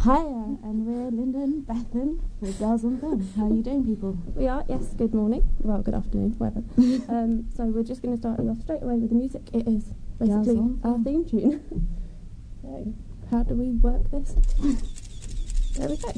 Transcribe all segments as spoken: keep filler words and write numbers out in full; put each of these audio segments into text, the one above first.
Hiya, and we're Lyndon, Bethan, we're Girls on Film. How are you doing, people? We are, yes, good morning. Well, good afternoon, whatever. um, so we're just going to start off straight away with the music. It is basically our theme tune. So, how do we work this? There we go.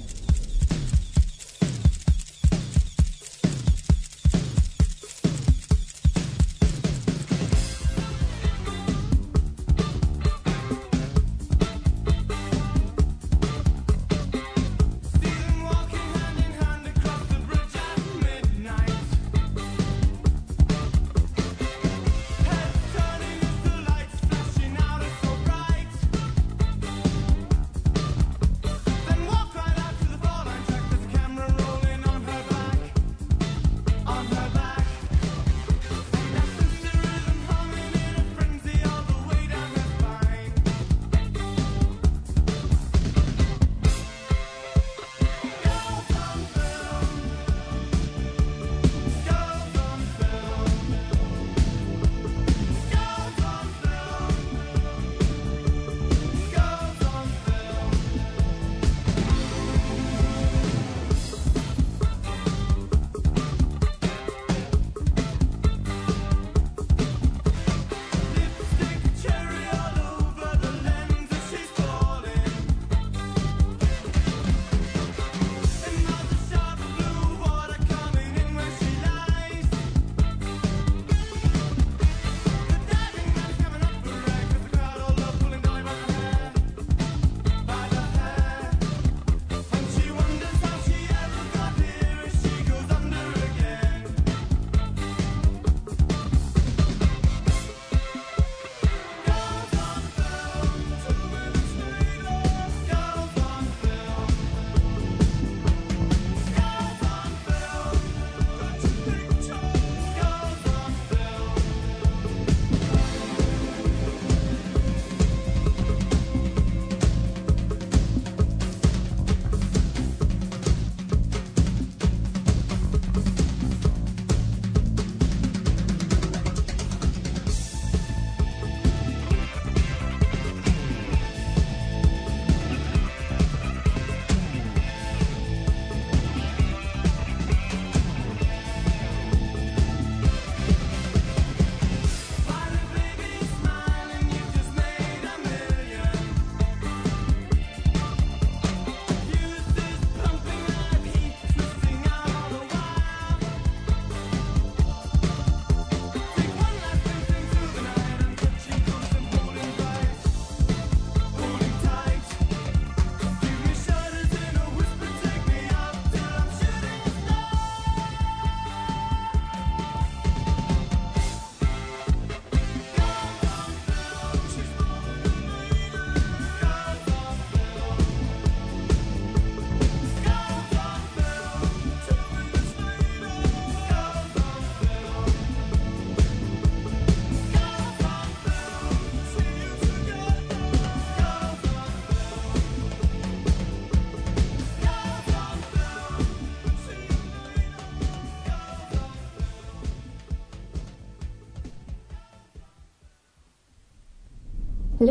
Hello!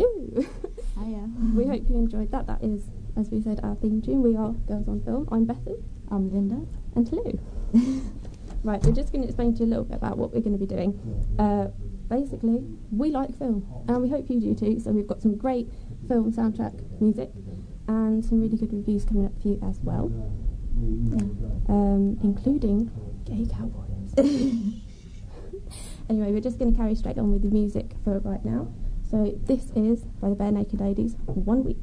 Hiya. We hope you enjoyed that. That is, as we said, our theme tune. We are Girls on Film. I'm Bethan. I'm Linda. And hello. Right, we're just going to explain to you a little bit about what we're going to be doing. Uh, basically, we like film, and we hope you do too. So we've got some great film soundtrack music, and some really good reviews coming up for you as well. Yeah. Um, including Gay Cowboys. Anyway, we're just going to carry straight on with the music for right now. So this is, by the Bare Naked Ladies, One Week.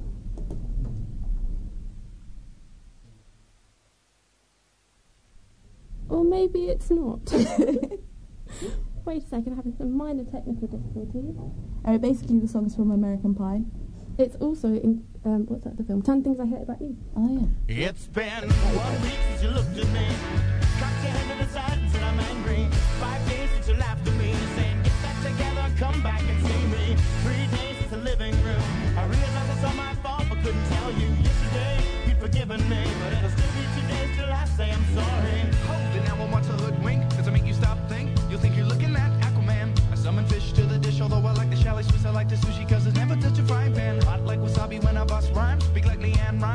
Or maybe it's not. Wait a second, I'm having some minor technical difficulties. Uh, basically, the song's from American Pie. It's also in, um, what's that, the film? ten Things I Hate About You. Oh, yeah. It's been one week since you looked at me. Cocked your head to the side and said I'm angry. Five days since you laughed at me, saying get that together, come back and see me. Three days since the living room. I realized it's all my fault, but couldn't tell you. Yesterday, you'd forgiven me, but it'll still be two days till I say I'm sorry. Hold it, now I want to hoodwink. Does it make you stop think? You'll think you're looking at Aquaman. I summon fish to the dish, although I like the chalet Swiss, I like the sushi, cause it's never touch a frying pan. Hot like wasabi when I bust rhymes. Speak like Leanne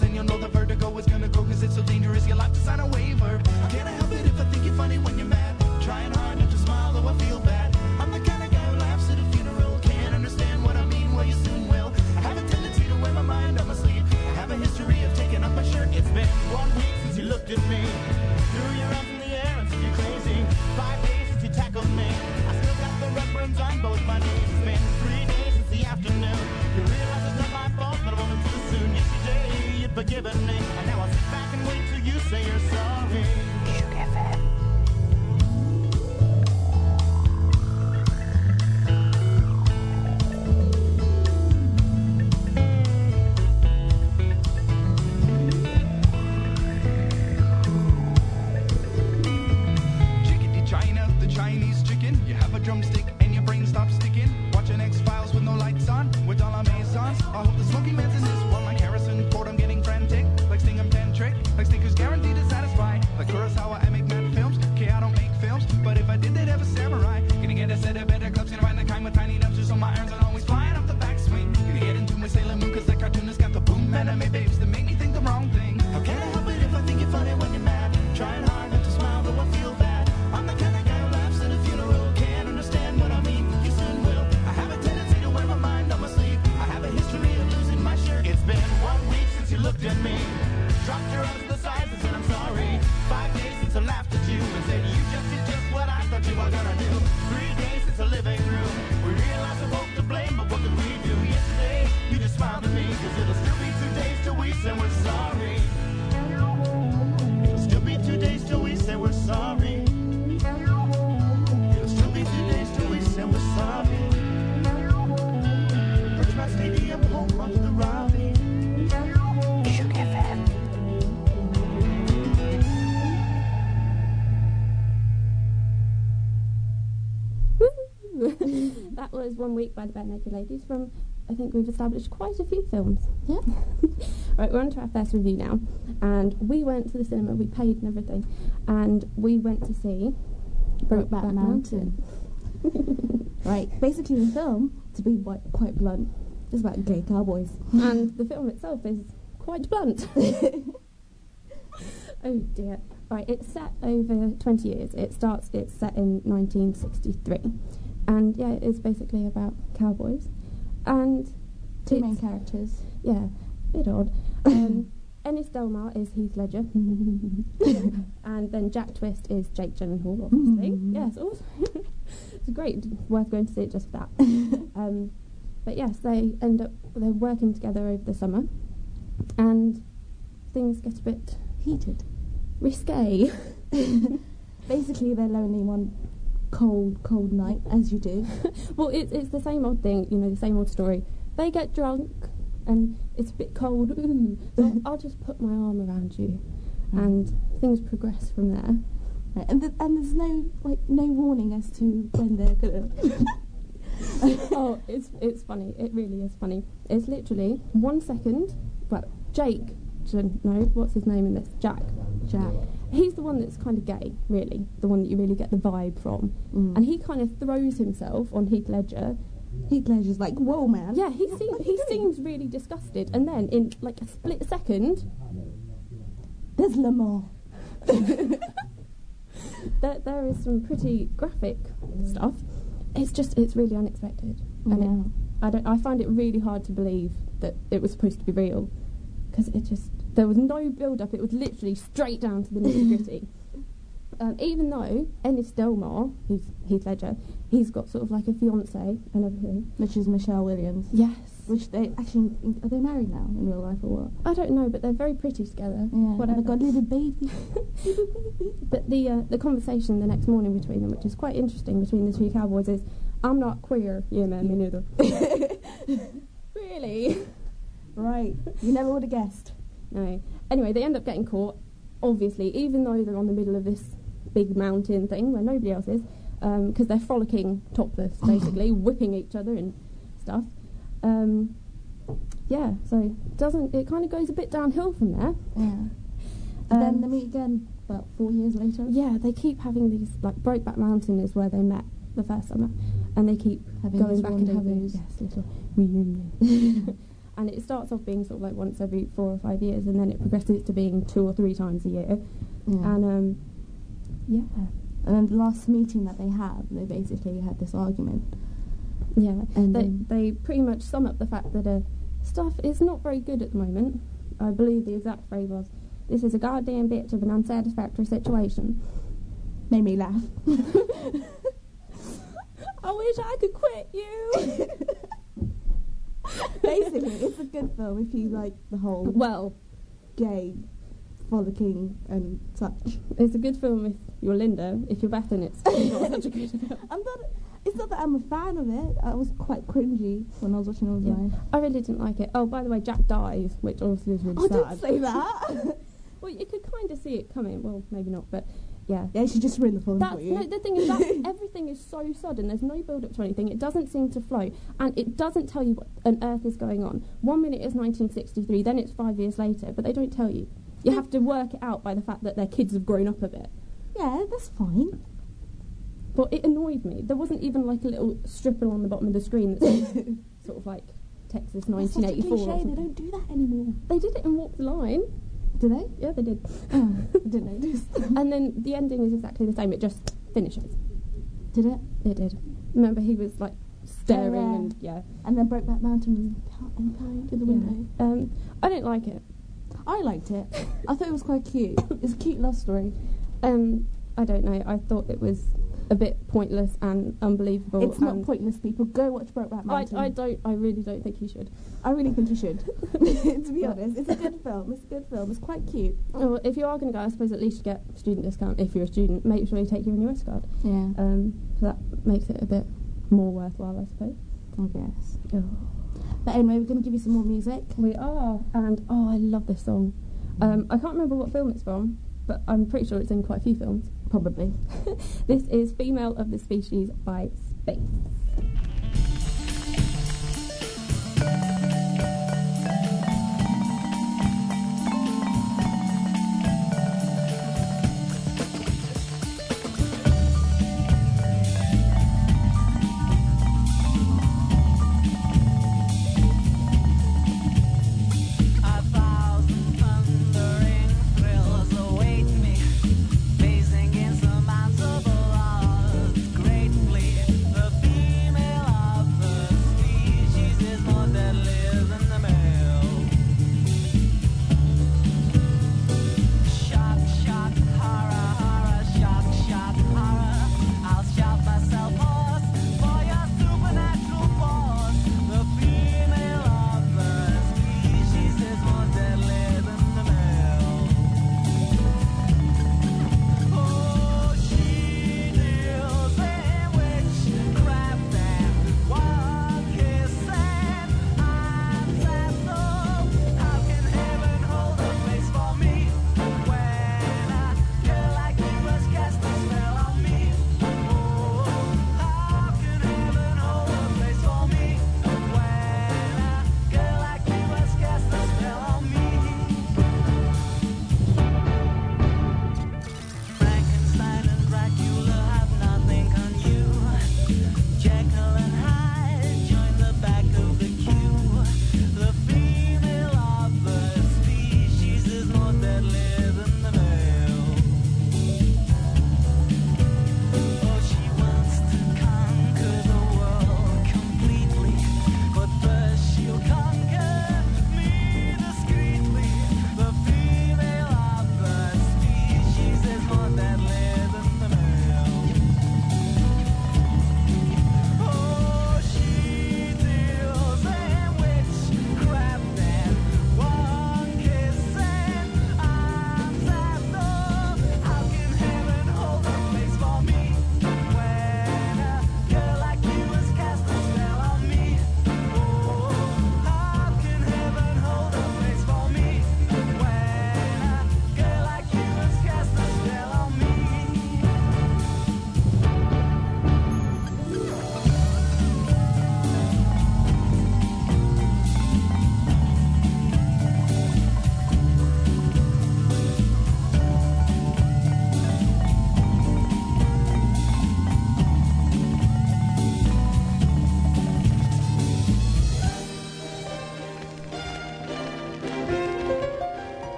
then you'll know the vertigo is gonna go, cause it's so dangerous, you'll have to sign a waiver. Can't I help it if I think you're funny when you're mad? Trying hard not to smile, though I feel bad. I'm the kind of guy who laughs at a funeral. Can't understand what I mean, well you soon will. I have a tendency to wear my mind on my sleeve. I have a history of taking off my shirt. It's been one week since you looked at me. Threw your arms in the air and said you're crazy. Five days since you tackled me. I still got the red burns on both my knees. It's been three days since the afternoon. You realize it's not my fault, but a woman too soon. Yesterday you'd forgiven me, and now I'll sit back and wait till you say you're sorry. Chickadee China, the Chinese chicken. You have a drumstick and your brain stops sticking. Watching X-Files with no lights on, with all our maisons. I hope the smoky man's in this one like Harrison Ford. I'm getting frantic, like Sting, I'm tantric, like Snickers guaranteed to satisfy. Like Kurosawa, I make mad films. Okay, I don't make films, but if I did, they'd have a samurai. Gonna get a set of better clubs, gonna ride the kind with tiny dumpsters, so my irons are always flying off the backswing. Gonna get into my Sailor Moon, cause that cartoonist got the boom anime babes that make me think the wrong thing. How can I help it if I think you're funny when you're mad? Trying hard not to smile, though I feel bad. I'm the kind of guy who laughs at a funeral. Can't understand what I mean, you soon will. I have a tendency to wear my mind on my sleeve. I have a history of losing my shirt. It's been one week since you looked at me. Dropped your arms to the sides and said I'm sorry. Five days since I laughed at you and said you just did just what I thought you were gonna do. Three days since the living room. We realized we're both to blame, but what did we do? Yesterday, you just smiled at me, cause it'll still be two days till we say we're sorry. It'll still be two days till we say we're sorry. It'll still be two days till we say we're sorry. Richmond Stadium, home of the Robbie. That was One Week by the Bare Naked Ladies from, I think we've established quite a few films. Yeah. Right, we're on to our first review now. And we went to the cinema, we paid and everything. And we went to see Brokeback Mountain. Right, basically the film, to be quite, quite blunt, is about gay cowboys. And the film itself is quite blunt. Oh dear. Right, it's set over twenty years. It starts, it's set in nineteen sixty-three. And yeah, it's basically about cowboys. And Two it's- main characters. Yeah, bit odd. Um, Ennis Delmar is Heath Ledger. And then Jack Twist is Jake Gyllenhaal, obviously. Mm. Yes, also. It's great, worth going to see it just for that. um, but yes, they end up, they're working together over the summer. And things get a bit Heated. risque. Basically, they're lonely one cold, cold night, as you do. Well, it's it's the same old thing, you know, the same old story. They get drunk, and it's a bit cold. Ooh, so I'll just put my arm around you, and things progress from there. Right, and th- and there's no like no warning as to when they're gonna. Oh, it's it's funny. It really is funny. It's literally one second. Well, Jake, Jen- no, what's his name in this? Jack. Jack. He's the one that's kind of gay, really. The one that you really get the vibe from. Mm. And he kind of throws himself on Heath Ledger. Heath Ledger's like, whoa, man. Yeah, he What- seems what are you he doing? seems really disgusted, and then in like a split second, There's Lamar. there there is some pretty graphic stuff. It's just it's really unexpected, and Yeah. it, I don't I find it really hard to believe that it was supposed to be real, because it just there was no build up. It was literally straight down to the nitty gritty. Um, even though Ennis Delmar, who's Heath Ledger, he's got sort of like a fiance and everything. Which is Michelle Williams. Yes. Which they actually are they married now in real life or what? I don't know, but they're very pretty together. Yeah. And Whatever. they've got a little baby. But the uh, the conversation the next morning between them, which is quite interesting between the two cowboys, is, "I'm not queer." Yeah, man, me neither. Really? Right. You never would have guessed. No. Anyway, they end up getting caught. Obviously, even though they're on the middle of this big mountain thing where nobody else is, because um, they're frolicking topless, basically, whipping each other and stuff. Um, yeah, so doesn't it kind of goes a bit downhill from there. Yeah. Um, Then they meet again about four years later. Yeah, they keep having these, like, Brokeback Mountain is where they met the first summer, and they keep Having going these back and having rendezvous. yes, little reunion. and it starts off being sort of like once every four or five years, and then it progresses to being two or three times a year. Yeah. And um, yeah, And then the last meeting that they had, they basically had this argument. yeah. And They then- they pretty much sum up the fact that uh, stuff is not very good at the moment. I believe the exact phrase was, "This is a goddamn bitch of an unsatisfactory situation." Made me laugh. I wish I could quit you. Basically, it's a good film if you like the whole Well, gay frolicking and such. it's a good film if you're Linda. If you're Bethan, it's not such a good film. I'm not. It's not that I'm a fan of it. I was quite cringy when I was watching it. I was Yeah. like, I really didn't like it. Oh, by the way, Jack dies, which obviously is really oh, sad. don't say that. Well, you could kind of see it coming. Well, maybe not, but yeah. Yeah, she just ruined the film That's, for you. no, the thing is that everything is so sudden. There's no build up to anything. It doesn't seem to flow, and it doesn't tell you what on earth is going on. One minute is nineteen sixty-three, then it's five years later, but they don't tell you. You have to work it out by the fact that their kids have grown up a bit. Yeah, that's fine. But it annoyed me. There wasn't even like a little strip along the bottom of the screen that said sort of like Texas That's nineteen such a eighty-four. or cliche. They something. don't do that anymore. They did it in Walk the Line. Do they? Yeah, they did. Oh, I didn't notice. And then the ending is exactly the same. It just finishes. Did it? It did. Remember, he was like staring yeah. and yeah. And then Brokeback Mountain was implying through the window. Yeah. Um, I don't like it. I liked it. I thought it was quite cute. It's a cute love story. Um, I don't know. I thought it was a bit pointless and unbelievable. It's not and pointless, people. Go watch Brokeback I, Mountain. I don't. I really don't think you should. I really think you should. To be honest, it's a good film. It's a good film. It's quite cute. Well, if you are going to go, I suppose at least you get student discount. If you're a student, make sure you take your N U S card. Yeah, Um, so that makes it a bit more worthwhile, I suppose. I guess. Oh. But anyway, we're going to give you some more music. We are, and oh, I love this song. Um, I can't remember what film it's from, but I'm pretty sure it's in quite a few films. Probably. This is Female of the Species by Space. A thousand thundering thrills await me, facing insurmountable odds. Greatly, the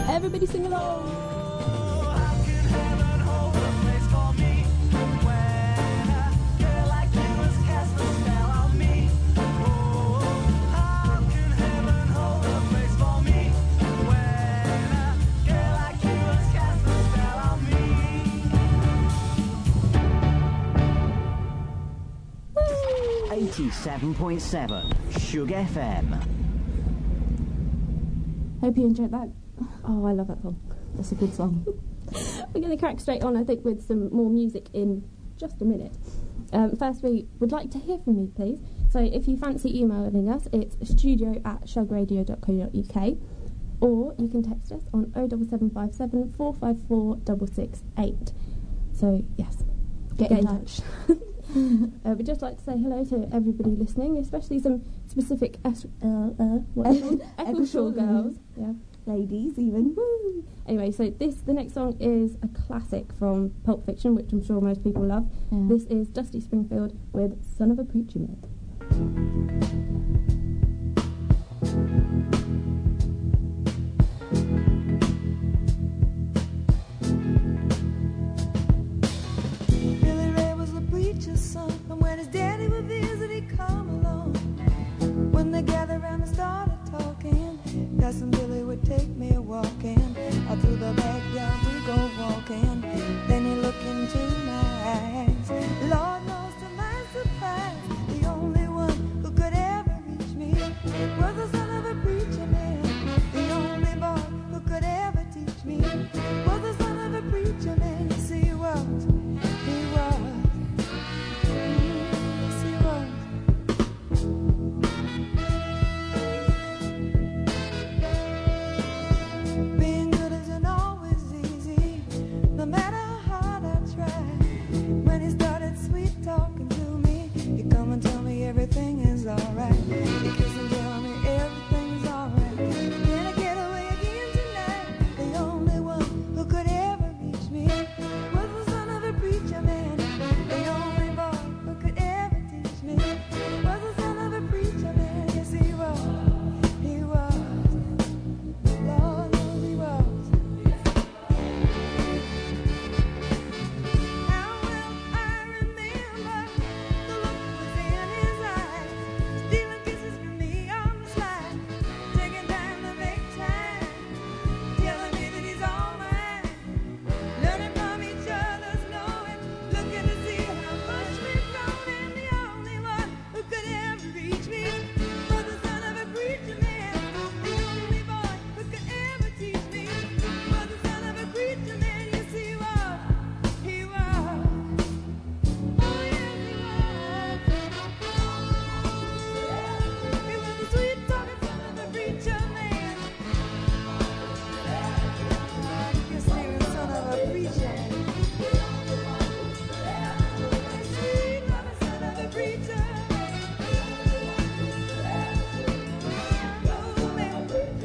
Everybody sing along. How can heaven hold a place for me when a girl like you has cast a spell on me? Oh, how can heaven hold a place for me when a girl like you has cast a spell on me? eighty-seven point seven Shug F M. Hope you enjoyed that. Oh, I love that song. That's a good song. We're going to crack straight on, I think, with some more music in just a minute. Um, first, we would like to hear from you, please. So if you fancy emailing us, it's studio at shugradio dot co dot uk, or you can text us on oh seven seven five seven four five four six six eight. So, yes, Get, get in in touch. touch. uh, we'd just like to say hello to everybody listening, especially some specific es- uh, uh, what are they called? Eccleshaw girls. Yeah. Ladies, even. Woo. Anyway, so this the next song is a classic from Pulp Fiction, which I'm sure most people love. Yeah. This is Dusty Springfield with "Son of a Preacher Man." Billy Ray was a preacher's son, and when his daddy would visit, he'd come along. When they gathered around and started talking, Cousin Billy would take me walking. Out through the backyard we go walking. Then he looked into my eyes. Lord knows to my surprise, the only one who could ever reach me was the son of a preacher man. The only boy who could ever teach me was the son of a preacher man. Yes, he was. He was. Yes, he was. Being good isn't always easy, no matter how hard I try. When he started sweet talking to me, he'd come and tell me everything is alright. He'd kiss and tell me everything's alright. Then I get away again tonight. The only one who could ever reach me was the son of a preacher man. The only boy who could ever teach me was the son of a preacher man. Yes, he was. He was. Lord knows he was. How well I remember the look was in his eyes, stealing kisses from me on the slide, taking time to make time, telling me that he's all mine, learning from each other's knowing, looking to see how much we've grown, and the only one who could ever reach me was the son of a preacher man. The only boy who could ever teach me was the son of a preacher man. Yes, he was. He was. Oh, yes, he was. He was the sweet talking son of a preacher man. You say the son of a preacher. Sweet loving son of a preacher. Oh, man.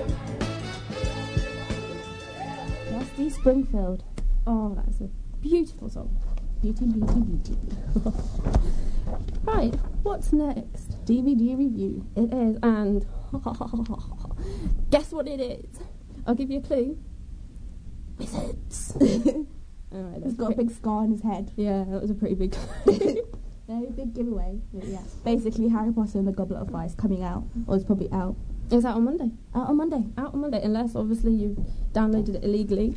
Dusty Springfield. Oh, that is a beautiful song. Beauty, beauty, beauty. Right, what's next? D V D review. It is, and guess what it is? I'll give you a clue. Wizards. All right, He's that's got a pretty- big scar on his head. Yeah, that was a pretty big clue. Very big giveaway. But yeah. Basically, Harry Potter and the Goblet of Fire is coming out, or it's probably out. It's out on Monday. Out on Monday. Out on Monday, unless obviously you've downloaded it illegally.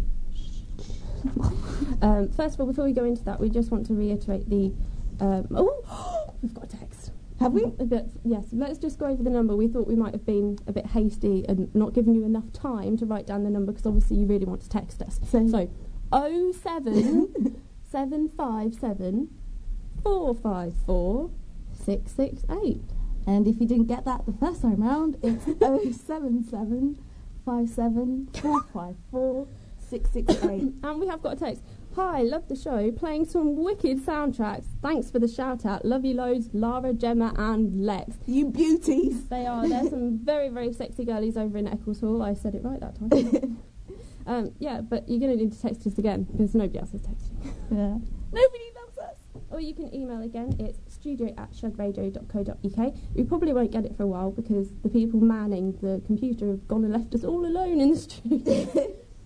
um, first of all, before we go into that, we just want to reiterate the. Um, oh, we've got a text. Have we? A bit, yes, let's just go over the number. We thought we might have been a bit hasty and not given you enough time to write down the number because obviously you really want to text us. So- So, oh seven seven five seven four five four six six eight. And if you didn't get that the first time round, it's oh seven seven five seven four five four six six eight. And we have got a text. Hi, love the show. Playing some wicked soundtracks. Thanks for the shout out. Love you loads, Lara, Gemma, and Lex. You beauties. They are. There's some very, very sexy girlies over in Eccleshaw. I said it right that time. um, yeah, but you're going to need to text us again because nobody else is texting. Yeah. Nobody loves us. Or you can email again. It's studio at shugradio dot co dot uk. We probably won't get it for a while because the people manning the computer have gone and left us all alone in the studio.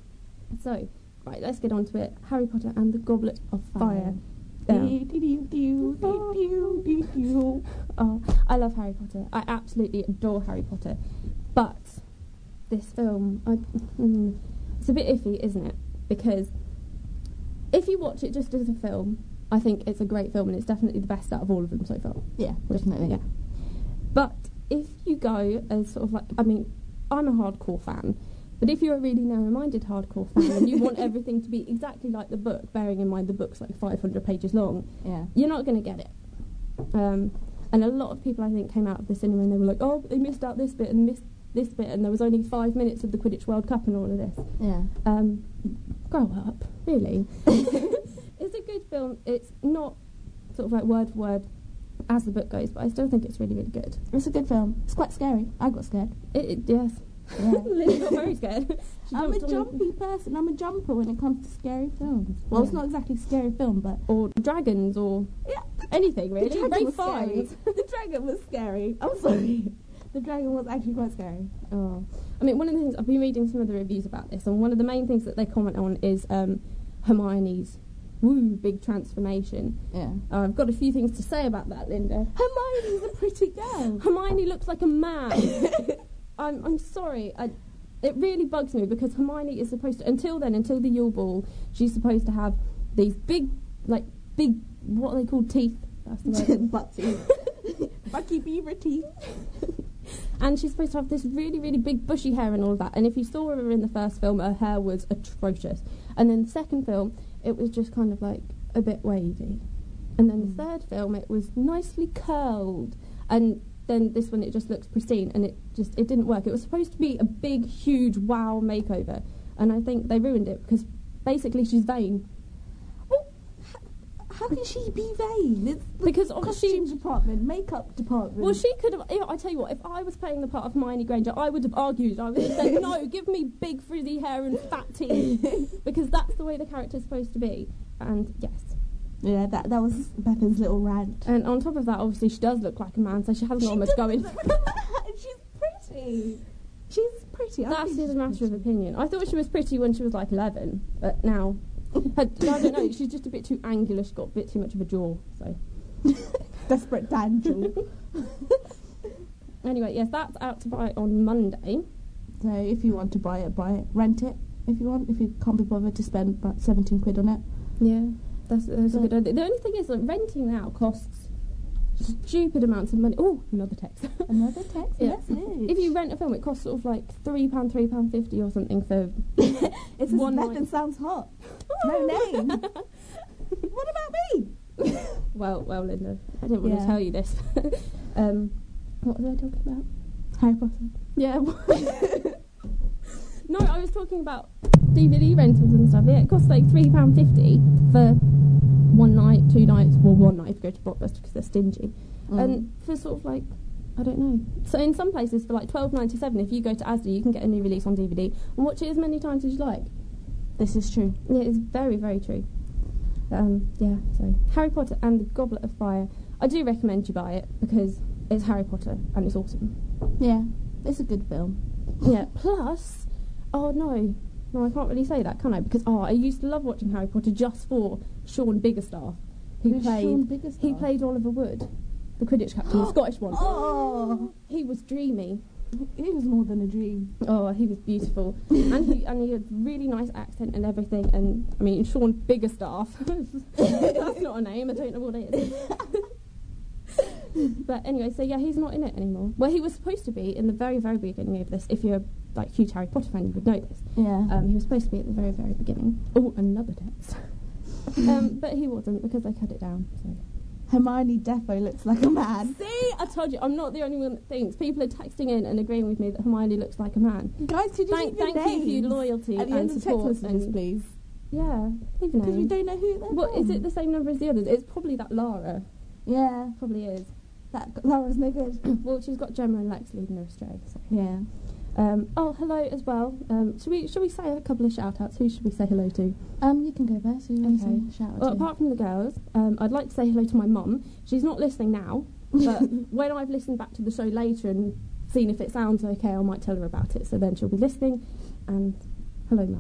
So, right, let's get on to it. Harry Potter and the Goblet of Fire. Fire. Um, oh, I love Harry Potter. I absolutely adore Harry Potter. But this film, I, mm, it's a bit iffy, isn't it? Because if you watch it just as a film, I think it's a great film and it's definitely the best out of all of them so far. Yeah, definitely. Yeah. But if you go as sort of like, I mean, I'm a hardcore fan, but if you're a really narrow-minded hardcore fan and you want everything to be exactly like the book, bearing in mind the book's like five hundred pages long, Yeah. you're not going to get it. Um, and a lot of people, I think, came out of the cinema and they were like, oh, but they missed out this bit and missed this bit, and there was only five minutes of the Quidditch World Cup and all of this. Yeah. Um, grow up, really. It's a good film. It's not sort of like word for word as the book goes, but I still think it's really, really good. It's a good film. It's quite scary. I got scared. It, it, yes. Yeah. Lily got very scared. She I'm a jumped on the- jumpy person. I'm a jumper when it comes to scary films. Well, it's Yeah. not exactly a scary film, but or dragons, or yeah, anything the really. dragon Ray was scary. Fiennes. The dragon was scary. I'm sorry. The dragon was actually quite scary. Oh, I mean, one of the things I've been reading some of the reviews about this, and one of the main things that they comment on is um, Hermione's woo big transformation. Yeah. Uh, I've got a few things to say about that, Linda. Hermione's a pretty girl. Hermione looks like a man. I'm I'm sorry. I, it really bugs me because Hermione is supposed to, until then, until the Yule Ball, she's supposed to have these big, like big, what are they called, teeth? That's the word. Butt teeth. Bucky Beaver teeth. And she's supposed to have this really, really big bushy hair and all of that. And if you saw her in the first film, her hair was atrocious. And then the second film, it was just kind of like a bit wavy. And then the third film, it was nicely curled. And then this one, it just looks pristine. And it just, it didn't work. It was supposed to be a big, huge, wow makeover. And I think they ruined it because basically she's vain. Well, h- how can she be vain? It's the Because obviously- costume department, makeup department. Well, she could have. I tell you what, if I was playing the part of Hermione Granger, I would have argued. I would have said, no, give me big frizzy hair and fat teeth, because that's the way the character's supposed to be. And yes. Yeah, that that was Bethany's little rant. And on top of that, obviously, she does look like a man, so she hasn't got much going. She's pretty. She's pretty. I That's think just a she's matter of pretty. opinion. I thought she was pretty when she was like eleven, but now, her, I don't know. She's just a bit too angular. She's got a bit too much of a jaw. So Desperate Dangel. anyway, yes, that's out to buy on Monday. So if you want to buy it, buy it. Rent it if you want. If you can't be bothered to spend about seventeen quid on it. Yeah, that's, that's a Yeah. good idea. The only thing is that renting now costs stupid amounts of money. Oh, another text. Another text Yeah. message. If you rent a film, it costs sort of like three pound, three pound fifty or something for It's one one night. Bethan sounds hot. No name. What about me? Well, well, Linda, I didn't want Yeah. to tell you this. um, what was I talking about? Harry Potter. Yeah. No, I was talking about D V D rentals and stuff. Yeah, it costs like three pound fifty for one night, two nights. Well, one night if you go to Blockbuster because they're stingy, Mm. and for sort of like, I don't know. So in some places for like twelve ninety seven, if you go to Asda, you can get a new release on D V D and watch it as many times as you like. This is true. Yeah, it's very, very true. Um, yeah, so Harry Potter and the Goblet of Fire. I do recommend you buy it because it's Harry Potter and it's awesome. Yeah, it's a good film. Yeah, plus, oh no, no, I can't really say that, can I? Because, oh, I used to love watching Harry Potter just for Sean Biggerstaff, who Who's played, Sean Biggerstaff? he played Oliver Wood, the Quidditch captain, the Scottish one. Oh, He was dreamy. it was more than a dream. Oh, he was beautiful, and he and he had really nice accent and everything. And I mean, Sean Biggerstaff. That's not a name. I don't know what it is. But anyway, so yeah, he's not in it anymore. Well, he was supposed to be in the very, very beginning of this. If you're a like huge Harry Potter fan, you would know this. Yeah. Um, he was supposed to be at the very, very beginning. Oh, another text. um, but he wasn't because they cut it down. So. Hermione defo looks like a man. See, I told you, I'm not the only one that thinks. People are texting in and agreeing with me that Hermione looks like a man. Guys, could you Thank, leave your thank you for your names loyalty at the and end of text support. messages, And please? yeah, leave a Because we name. don't know who they're What from. is it? The same number as the others? It's probably that Lara. Yeah, Probably is. that Laura's no good. Well, she's got Gemma and Lex leading her astray. So. Yeah. Um, oh, hello as well. Um, should we should we say a couple of shout outs? Who should we say hello to? Um, you can go first. Who you want to Okay. say shout out Well, to? apart from the girls, um, I'd like to say hello to my mum. She's not listening now, but when I've listened back to the show later and seen if it sounds okay, I might tell her about it. So then she'll be listening. And hello, mum.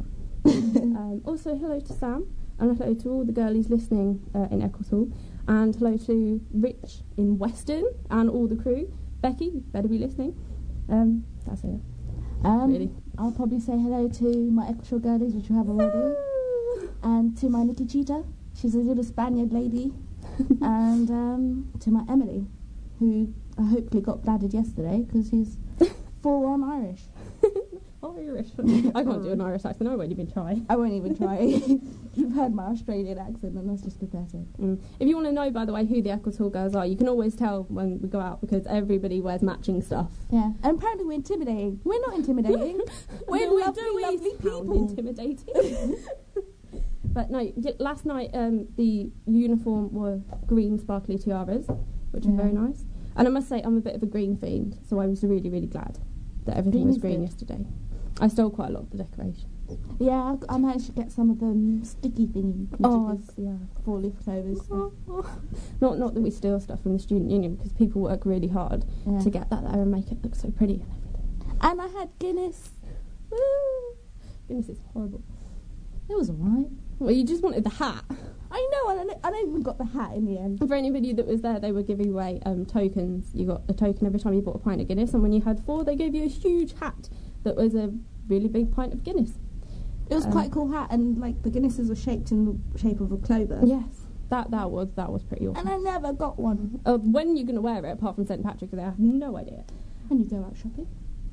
um, also, hello to Sam, and hello to all the girlies listening uh, in Ecclesall, and hello to Rich in Weston, and all the crew. Becky, you better be listening. Um, that's it. Um, Really? I'll probably say hello to my Ecclesall girlies, which you have already, and to my Nikki Cheetah. She's a little Spaniard lady, and um, to my Emily, who I hopefully got bladded yesterday because she's full on Irish. Irish. I can't do an Irish accent. I won't even try. I won't even try. You've heard my Australian accent, and that's just pathetic. Mm. If you want to know, by the way, who the Ecclesall girls are, you can always tell when we go out because everybody wears matching stuff. Yeah, and apparently we're intimidating. We're not intimidating. We're No, we lovely, do, we lovely sound people. intimidating. But no, y- last night um, the uniform were green sparkly tiaras, which Yeah. are very nice. And I must say, I'm a bit of a green fiend, so I was really, really glad that everything Green was is green good. yesterday. I stole quite a lot of the decorations. Yeah, I, I managed to get some of them sticky thingy. Oh, yeah. four leaf clovers. So. Not not that we steal stuff from the student union, because people work really hard Yeah. to get that there and make it look so pretty and everything. And I had Guinness. Woo! Goodness, it's horrible. It was alright. Well, you just wanted the hat. I know, and I, don't- I don't even got the hat in the end. For anybody that was there, they were giving away um, tokens. You got a token every time you bought a pint of Guinness, and when you had four, they gave you a huge hat that was a really big pint of Guinness. It was Um, quite a cool hat, and like the Guinnesses were shaped in the shape of a clover. Yes, that that was that was pretty awesome. And I never got one. Uh, when are you going to wear it, apart from Saint Patrick's Day? I have no idea. When you go out shopping.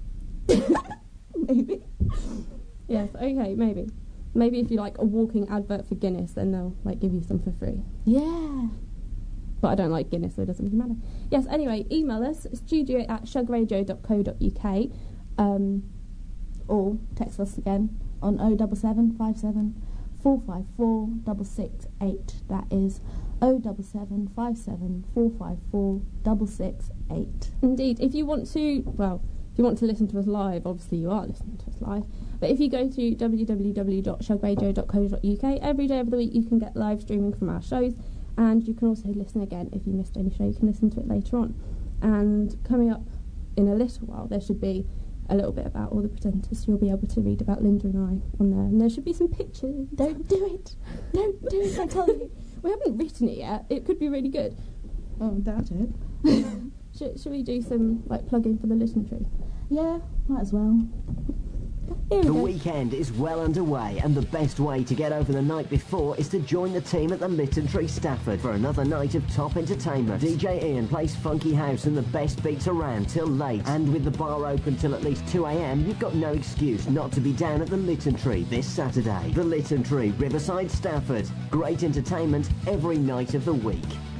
Maybe. Yes, okay, maybe. Maybe if you like a walking advert for Guinness, then they'll like give you some for free. Yeah. But I don't like Guinness, so it doesn't really matter. Yes, anyway, email us, studio at shugradio dot co dot uk, um, Or text us again on oh seven seven five seven four five four six six eight. That is oh seven seven five seven four five four six six eight. Indeed, if you want to, well, if you want to listen to us live, obviously you are listening to us live, but if you go to w w w dot shugradio dot co dot uk, every day of the week you can get live streaming from our shows, and you can also listen again if you missed any show, you can listen to it later on. And coming up in a little while, there should be a little bit about all the presenters, so you'll be able to read about Linda and I on there, and there should be some pictures. Don't do it. Don't do it, I tell you. We haven't written it yet, it could be really good. Oh, doubt it. Should, should we do some like plug-in for the Listen Tree? Yeah, might as well. Here we The go. weekend is well underway, and the best way to get over the night before is to join the team at the Lytton Tree Stafford for another night of top entertainment. D J Ian plays funky house and the best beats around till late, and with the bar open till at least two a m, you've got no excuse not to be down at the Lytton Tree this Saturday. The Lytton Tree, Riverside, Stafford. Great entertainment every night of the week.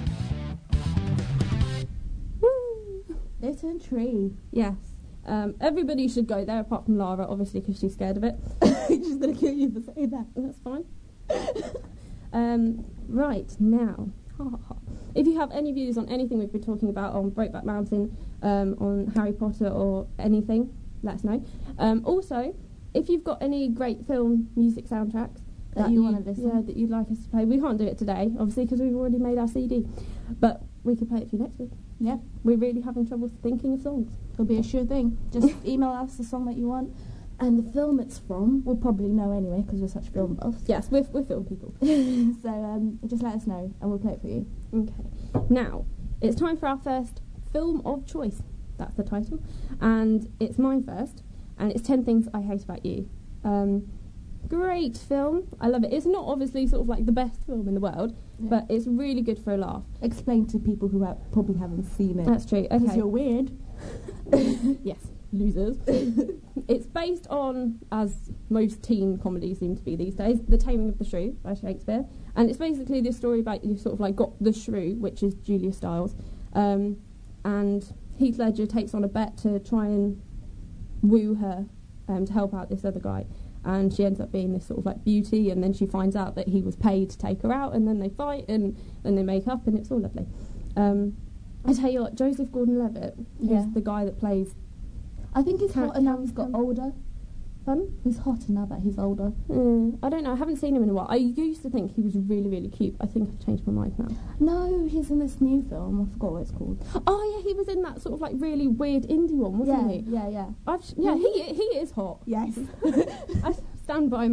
Woo! Lytton Tree. Yes. Um, everybody should go there, apart from Lara, obviously, because she's scared of it. She's going to kill you for saying that. That's fine. um, right, now. If you have any views on anything we've been talking about on Brokeback Mountain, um, on Harry Potter or anything, let us know. Um, also, if you've got any great film music soundtracks That you wanna listen. yeah, that you'd like us to play, we can't do it today, obviously, because we've already made our C D, but we could play it for you next week. Yeah, We're really having trouble thinking of songs. it'll be a sure thing. Just email us the song that you want, and the film it's from. We'll probably know anyway because we're such film buffs. Yes, we're, we're film people. So um, just let us know, and we'll play it for you. Okay. Now, it's time for our first film of choice. That's the title. And it's mine first. And it's ten Things I Hate About You. Um, great film. I love it. It's not obviously sort of like the best film in the world, Yeah. but it's really good for a laugh. Explain to people who have, probably haven't seen it. That's true. Because Okay. you're weird. Yes, losers. It's based on, as most teen comedies seem to be these days, The Taming of the Shrew by Shakespeare. And it's basically this story about you sort of like got the shrew, which is Julia Stiles. Um, and Heath Ledger takes on a bet to try and woo her um, to help out this other guy. And she ends up being this sort of like beauty, and then she finds out that he was paid to take her out, and then they fight, and then they make up, and it's all lovely. Um, I tell you what, Joseph Gordon-Levitt, who's Yeah. the guy that plays... I think he's Can- hotter now can- he's got can- older. Pardon? He's hotter now that he's older. Mm, I don't know, I haven't seen him in a while. I used to think he was really, really cute. I think I've changed my mind now. No, he's in this new film. I forgot what it's called. Oh, yeah, he was in that sort of like really weird indie one, wasn't yeah, he? yeah, yeah. I've, yeah, he he is hot. Yes. I stand by him.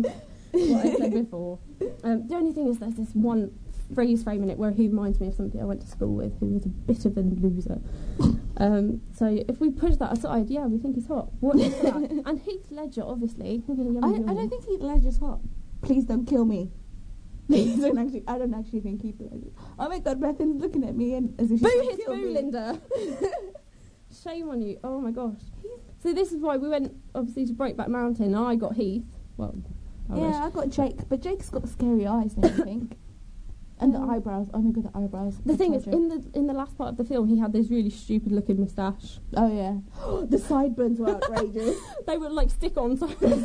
what I said before. Um, the only thing is there's this one freeze frame in it where he reminds me of somebody I went to school with who was a bit of a loser. Um, so if we push that aside, yeah, we think he's hot. What is that? And Heath Ledger, obviously. I, I don't think Heath Ledger's hot. Please don't kill me. Please don't actually. I don't actually think Heath Ledger. Oh my God, Bethan's looking at me and as if she's Boo gonna his kill boo, me. Linda. Shame on you. Oh my gosh. So this is why we went obviously to Breakback Mountain. I got Heath. Well, I Yeah, wish. I got Jake, but Jake's got scary eyes, don't you think? And Um, the eyebrows. Oh my God, the eyebrows. The I thing told is, you. in the in the last part of the film, he had this really stupid looking moustache. Oh yeah, the sideburns were outrageous. They were like stick-ons.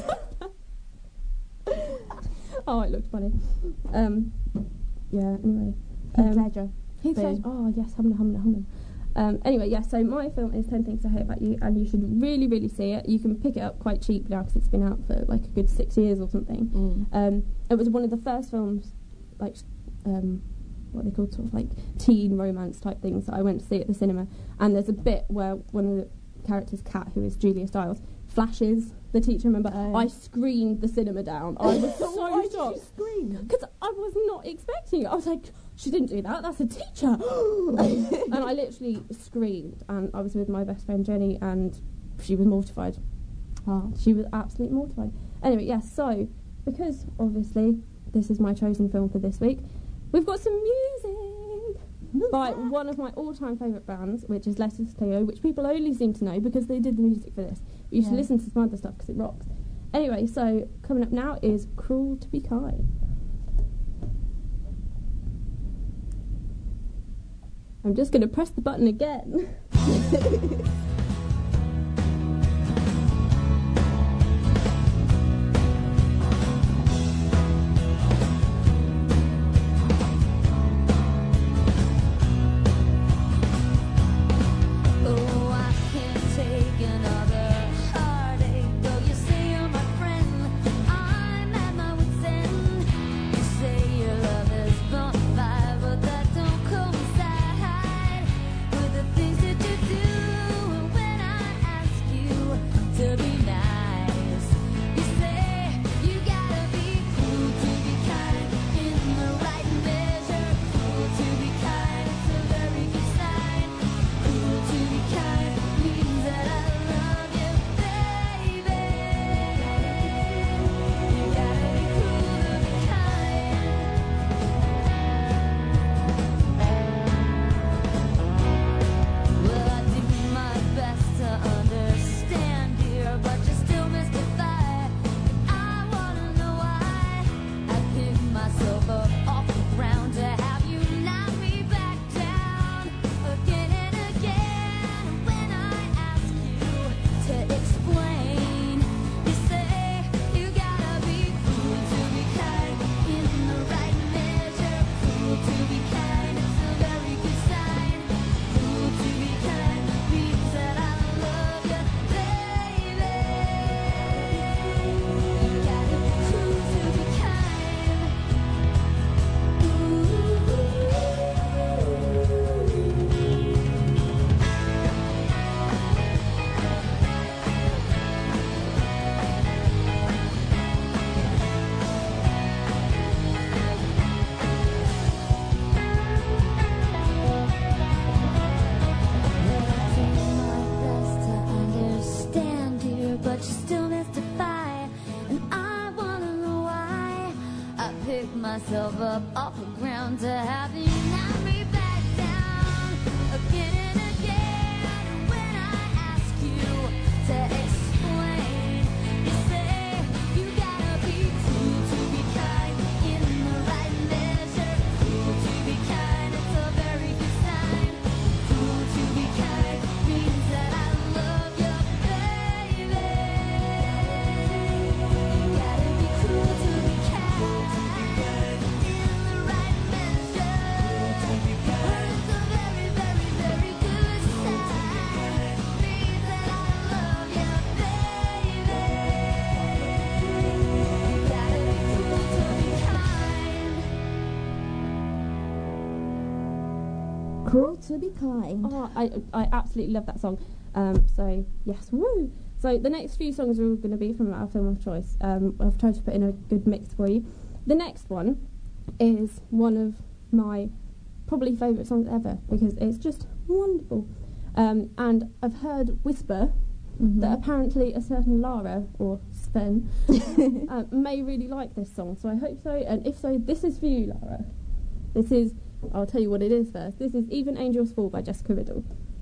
Oh, it looked funny. Um, yeah. Anyway, Heath um, Ledger. Heath Boo. Ledger. Oh yes, humna humna humna. Um, anyway, yeah. So my film is Ten Things I Hate About You, and you should really, really see it. You can pick it up quite cheap now because it's been out for like a good six years or something. Mm. Um, it was one of the first films, like, um, what they called sort of like teen romance type things that I went to see at the cinema. And there's a bit where one of the characters, Kat, who is Julia Stiles, flashes the teacher. Remember, Oh. I screamed the cinema down. I was so Why did shocked you scream? because I was not expecting it. I was like, she didn't do that. That's a teacher. And I literally screamed. And I was with my best friend Jenny, and she was mortified. Oh. She was absolutely mortified. Anyway, yes, so, because, obviously, this is my chosen film for this week, we've got some music by one of my all-time favourite bands, which is Letters to Cleo, which people only seem to know because they did the music for this. But you should Yeah. listen to some other stuff because it rocks. Anyway, so, coming up now is Cruel to Be Kind. I'm just going to press the button again. Oh, I can't take another heartache. Though you say you're my friend, I'm at my wit's end. You say your love is bonafide, but that don't coincide with the things that you do when I ask you to be nice. You say you gotta be cruel to be kind in the right measure. Cruel to be kind, it's a very good sign. Cruel to be kind means that I love you, baby. You gotta be cruel to be kind. Well, I do my best to understand, dear, but you still mystify. I wanna know why I pick myself up off the ground to have you knock me back down again and again. When I ask you to explain, you say you gotta be cruel to be kind in the right measure. Cruel to be kind, it's a very good sign. Cruel to be kind means that I love you, baby. You gotta be cruel to be kind. Understand, dear, but you still mystify, and I wanna know why I pick myself up off the ground to have you knock me back down again and again. When I ask you to explain, you say you gotta be cruel to be kind in the right measure. Cruel to be kind, it's a very good sign. Cruel to be kind means that I love you, baby. You gotta be cruel to be kind in the right measure. It's a very, very, very good sign. Means that I love you, baby. You gotta be cruel to be kind. Cruel to be kind. Oh, I I absolutely love that song. Um, so yes, woo. So So the next few songs are all going to be from our film of choice. Um, I've tried to put in a good mix for you. The next one is one of my probably favourite songs ever because it's just wonderful. Um, and I've heard whisper mm-hmm. that apparently a certain Lara, or Sven, uh, may really like this song. So I hope so. And if so, this is for you, Lara. This is, I'll tell you what it is first. This is Even Angels Fall by Jessica Riddle.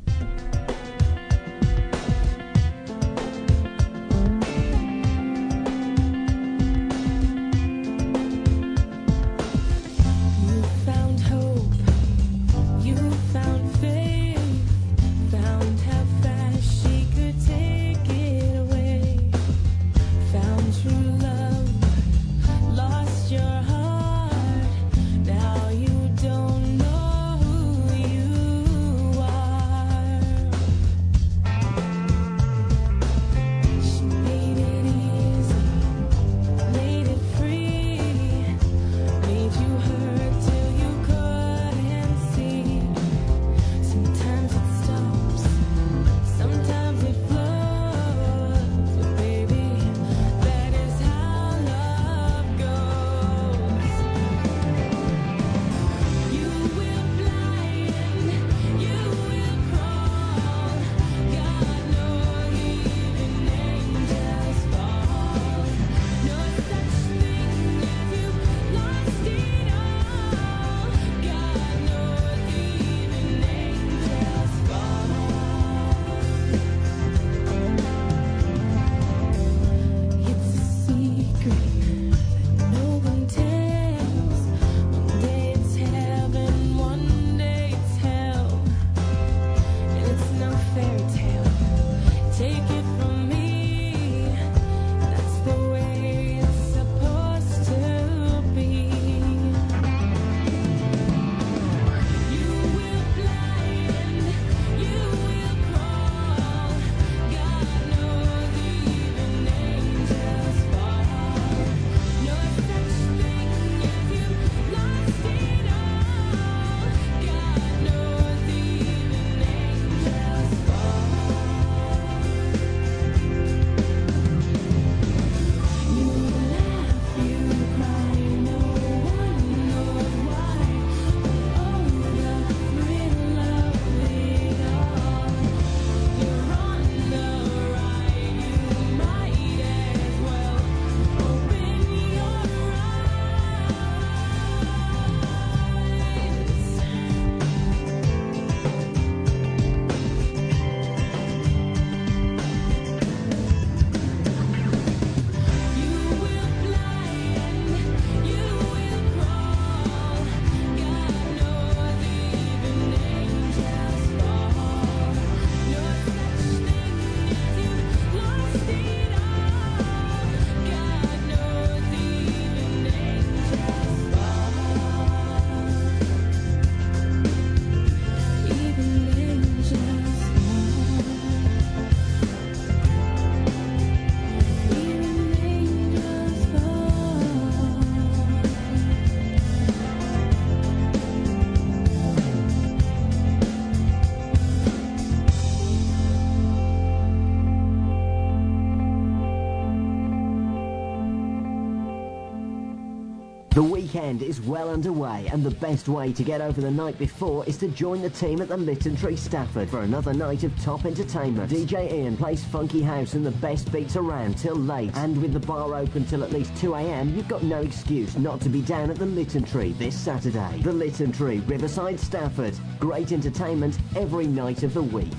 The weekend is well underway, and the best way to get over the night before is to join the team at the Litten Tree Stafford for another night of top entertainment. D J Ian plays funky house and the best beats around till late, and with the bar open till at least two a m, you've got no excuse not to be down at the Litten Tree this Saturday. The Litten Tree, Riverside, Stafford. Great entertainment every night of the week.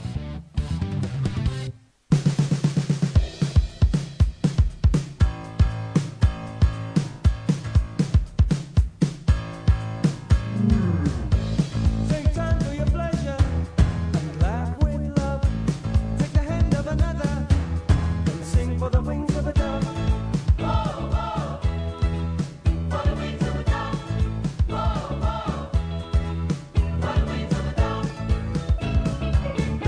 Take time for your pleasure and laugh with love. Take the hand of another and sing for the wings of a dove. Whoa, whoa, for the wings of a dove. Whoa, whoa, for the wings of a dove.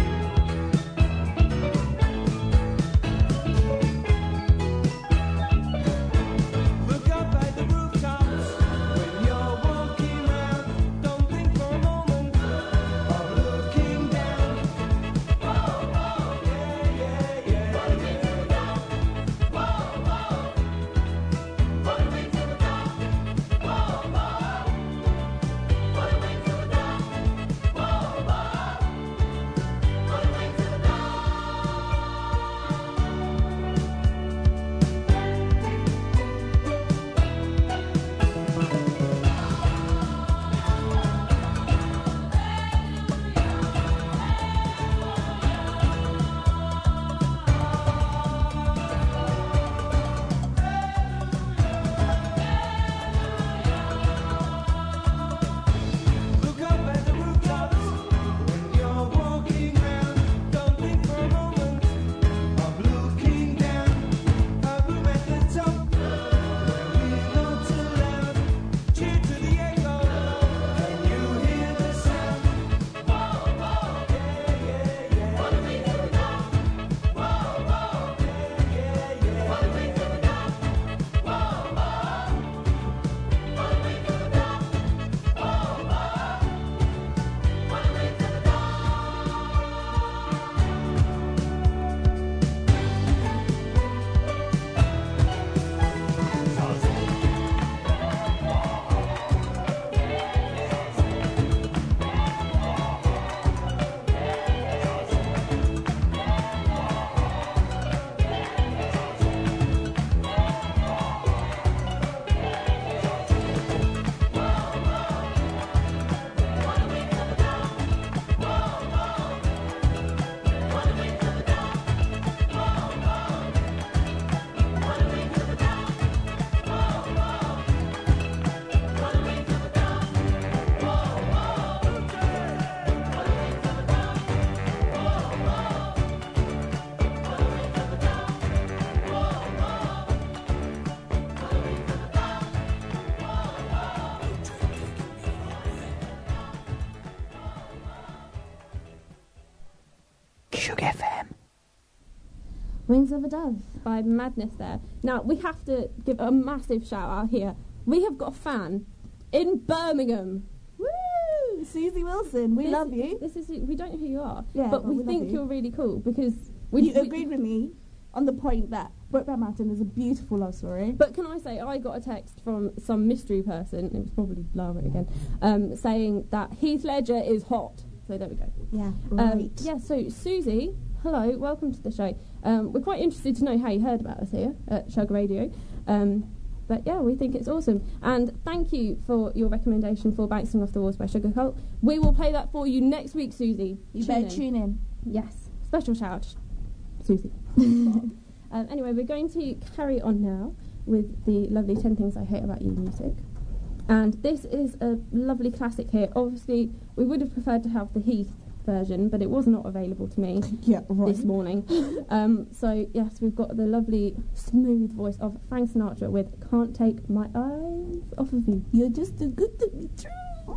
Wings of a Dove. by Madness there. Now, we have to give a massive shout out here. We have got a fan in Birmingham. Woo! Susie Wilson, we This- love you. This is we don't know who you are, Yeah, but but we, we love think you. you're really cool because we You we- agreed with me on the point that Brokeback Mountain is a beautiful love story. But can I say, I got a text from some mystery person, it was probably Lara again, um, saying that Heath Ledger is hot. So there we go. Yeah, Um, right. yeah, so Susie, hello, welcome to the show. Um, we're quite interested to know how you heard about us here at Shug Radio. Um, but yeah, we think it's awesome. And thank you for your recommendation for Bouncing Off the Walls by Sugar Cult. We will play that for you next week, Susie. You Tune better in. tune in. Yes, special shout out to Susie. um, anyway, we're going to carry on now with the lovely ten Things I Hate About You music. And this is a lovely classic here. Obviously, we would have preferred to have the Heath version, but it was not available to me Yeah, right. this morning. um, so, yes, we've got the lovely, smooth voice of Frank Sinatra with Can't Take My Eyes Off of You. You're just too good to be true.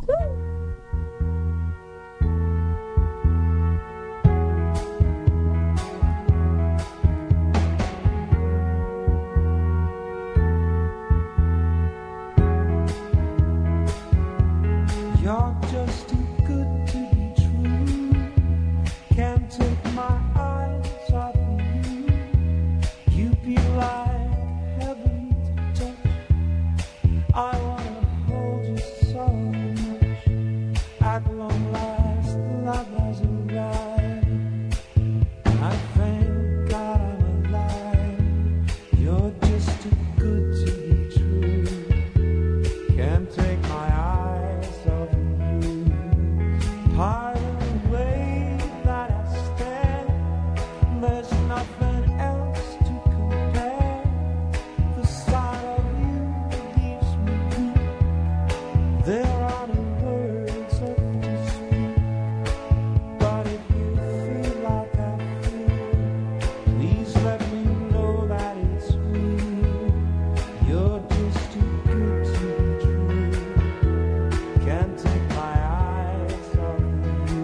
You're just too good to be true. Can't take my eyes off of you. You'd be like heaven to touch. I wanna hold you so much. At long last, love has arrived. I thank God I'm alive. You're just too good to be true. Can't take my eyes off of you. Part of the way that I stand, there's nothing else to compare. The sight of you leaves me weak. There are no words left to speak. But if you feel like I feel, please let me know that it's real. You're just too good to be true. Can't take my eyes off of you.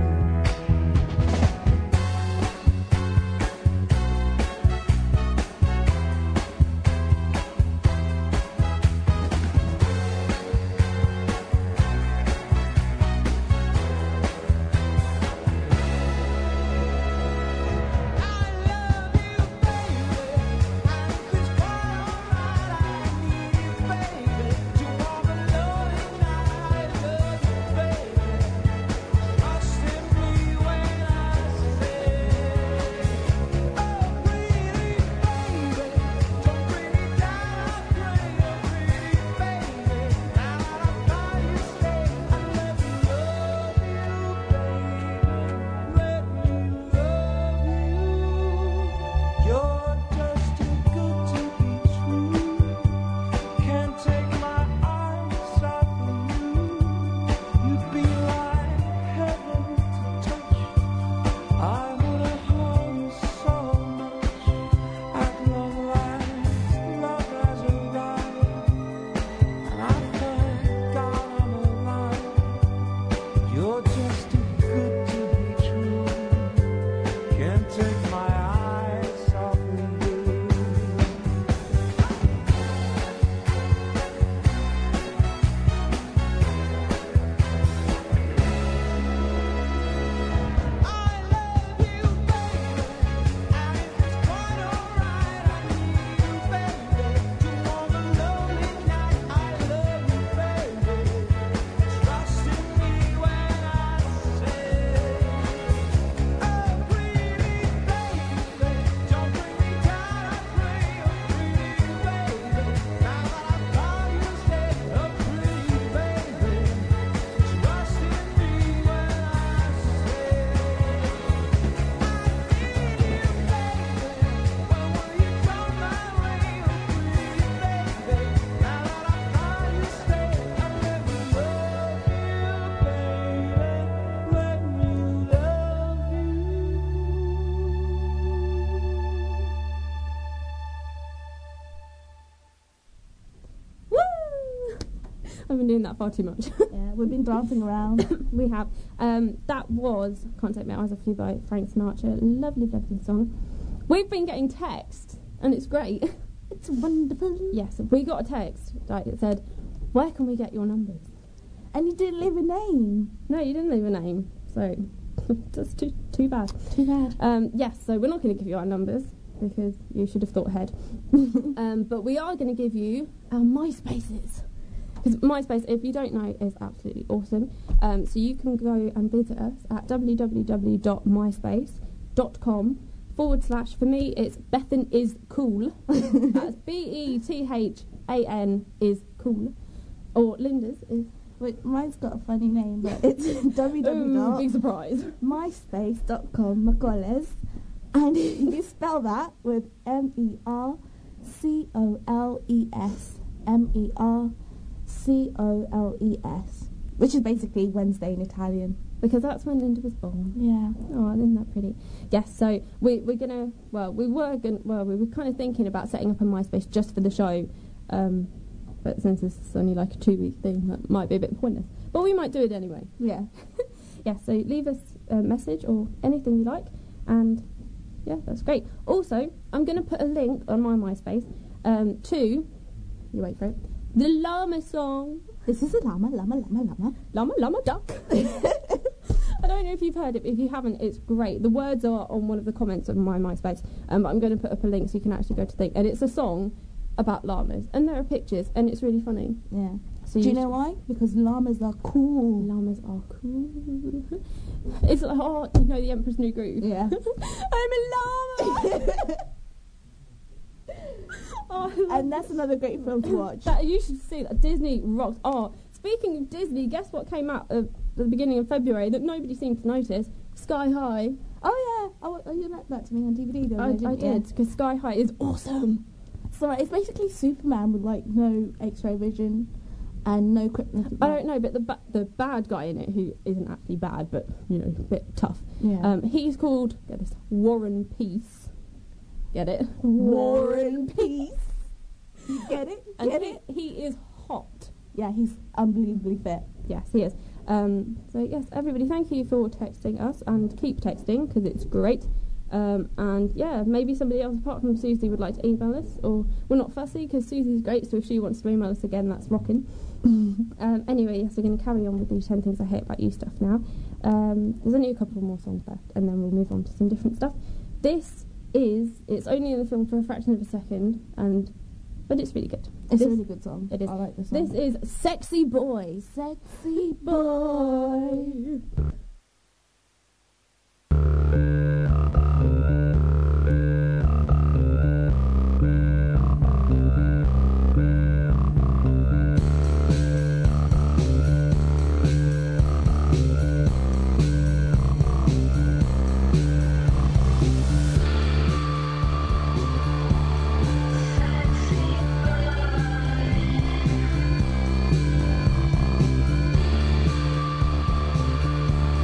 You're just too good to be true. Can't take my eyes off of you. You'd be like heaven to touch. I wanna hold you so much. At long last, love has arrived, and I thank God I'm alive. You're just too good to be true. Can't take my eyes off of you. I love you, baby, and it's quite alright. I need you, baby, to warm a lonely night. I love you, baby. Trust in me when I say, oh, pretty baby, don't bring me down. I pray, oh, pretty baby. Now that I've got you, stay, oh, pretty baby. Trust in me when I say, when will you come my way, oh, pretty baby. Now that I've got you, stay, I'll let me love you, baby. Let me love Woo! I've been doing that far too much. Yeah, we've been dancing around. We have. Um, that was Can't Take My Eyes Off You by Frank Sinatra. Lovely, lovely song. We've been getting text, and it's great. It's wonderful. Yes, we got a text like it said, "Where can we get your numbers?" And you didn't leave a name. No, you didn't leave a name, so that's too too bad. Too bad. Um, yes, so we're not going to give you our numbers because you should have thought ahead. um, but we are going to give you our MySpaces. Because MySpace, if you don't know, is absolutely awesome. Um, so you can go and visit us at www.myspace.com forward slash, for me, it's Bethan is cool. That's B E T H A N is cool. Or Linda's is... Wait, mine's got a funny name, but it's www. Ooh, big surprise. myspace dot com, Macaulay. And you spell that with M E R C O L E S. M E R C O L E S. Which is basically Wednesday in Italian. Because that's when Linda was born. Yeah. Oh, isn't that pretty? Yes, so we, we're going to, well, we were going well, we were kind of thinking about setting up a MySpace just for the show. Um, but since this is only like a two-week thing, that might be a bit pointless. But we might do it anyway. Yeah. Yeah, so leave us a message or anything you like. And, yeah, that's great. Also, I'm going to put a link on my MySpace um, to, you wait for it, the Llama song. This is a llama, llama, llama, llama. Llama, llama, duck. I don't know if you've heard it, but if you haven't, it's great. The words are on one of the comments of my MySpace, um, but I'm going to put up a link so you can actually go to think. And it's a song about llamas, and there are pictures, and it's really funny. Yeah. So Do you know why? Because llamas are cool. Llamas are cool. It's like, oh, you know, the Emperor's New Groove. Yeah. I'm a llama. Oh, And that's another great film to watch. that, you should see that. Disney rocks. Oh, speaking of Disney, guess what came out at the beginning of February that nobody seemed to notice? Sky High. Oh yeah. Oh, oh you lent that to me on D V D, though. I, didn't I you? did, because Sky High is awesome. So it's basically Superman with like no X-ray vision and no kryptonite. I don't know, but the ba- the bad guy in it, who isn't actually bad, but you know, a bit tough. Yeah. Um, he's called, get this, Warren Peace. Get it? War and Peace. You get it? And Get he, it? he is hot. Yeah, he's unbelievably fit. Yes, he is. Um, so yes, everybody, thank you for texting us, and keep texting because it's great. Um, and yeah, maybe somebody else apart from Susie would like to email us, or we're not fussy because Susie's great. So if she wants to email us again, that's rocking. um, anyway, yes, we're going to carry on with these ten things I hate about you stuff now. Um, there's only a couple more songs left, and then we'll move on to some different stuff. This is it's only in the film for a fraction of a second, and but it's really good. It's This- a really good song. It is. I like this song. This is Sexy Boy. Sexy Boy. Sexy boy.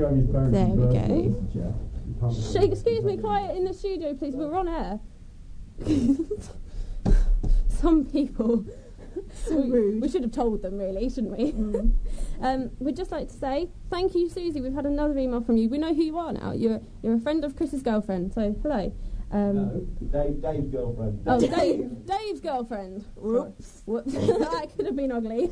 There we go. Sh- excuse me, quiet in the studio, please. We're on air. Some people. So rude. We should have told them, really, shouldn't we? Mm. um, we'd just like to say thank you, Susie. We've had another email from you. We know who you are now. You're you're a friend of Chris's girlfriend. So hello. Um, no, Dave, Dave's girlfriend. Oh, Dave, Dave's girlfriend. Whoops. Whoops. That could have been ugly.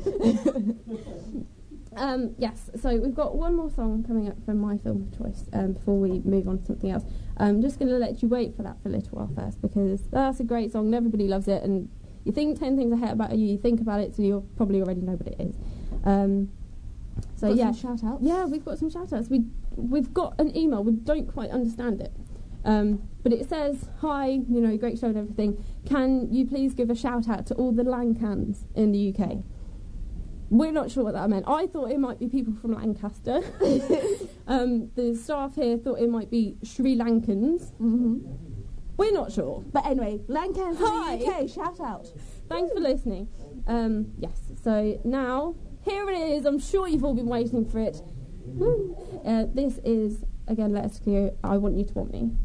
um, yes. So we've got one more song coming up from my film of choice um, before we move on to something else. I'm just going to let you wait for that for a little while first, because that's a great song. Everybody loves it, and you think ten things I hate about you, you think about it, so you'll probably already know what it is. Um, so got yeah, some shout outs. Yeah, we've got some shout outs. We we've got an email. We don't quite understand it, um, but it says, "Hi, you know, great show and everything. Can you please give a shout out to all the Lancans in the U K?" We're not sure what that meant. I thought it might be people from Lancaster. um, the staff here thought it might be Sri Lankans. Mm-hmm. We're not sure. But anyway, Lancashire, Hi. U K, shout out. Thanks for listening. Um, yes, so now, here it is. I'm sure you've all been waiting for it. Woo. Uh, this is, again, Let Us Clear, I Want You to Want Me.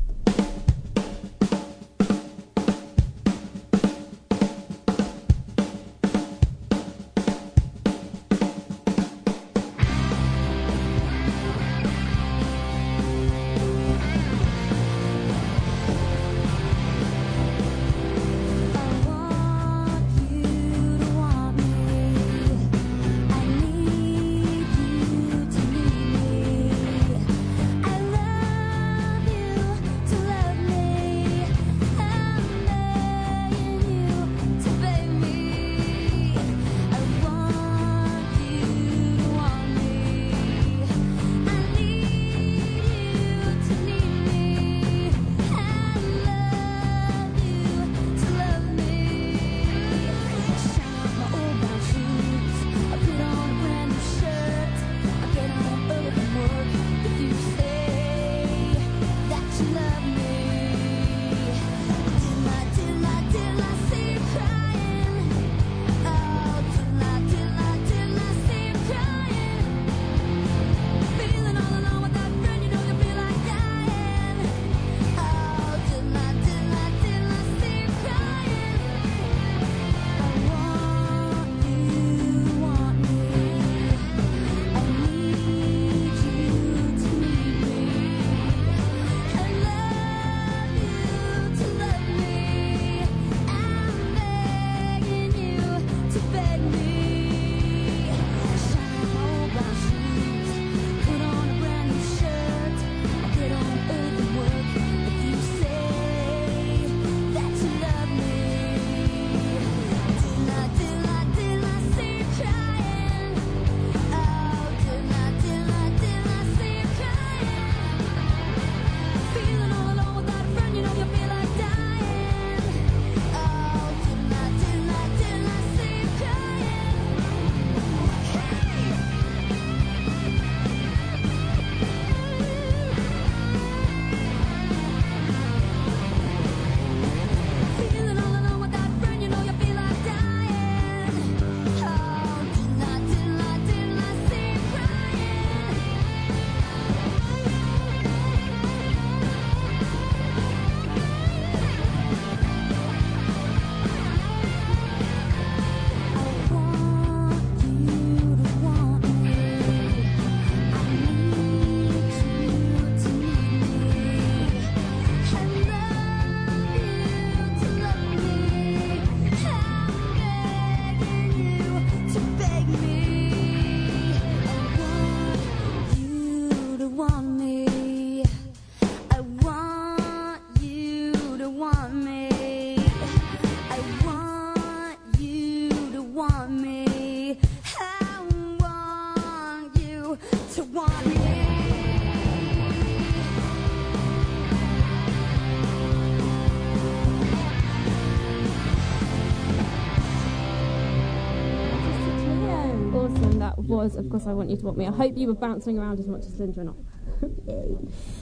Was, of course, I Want You to Want Me. I hope you were bouncing around as much as Linda and I.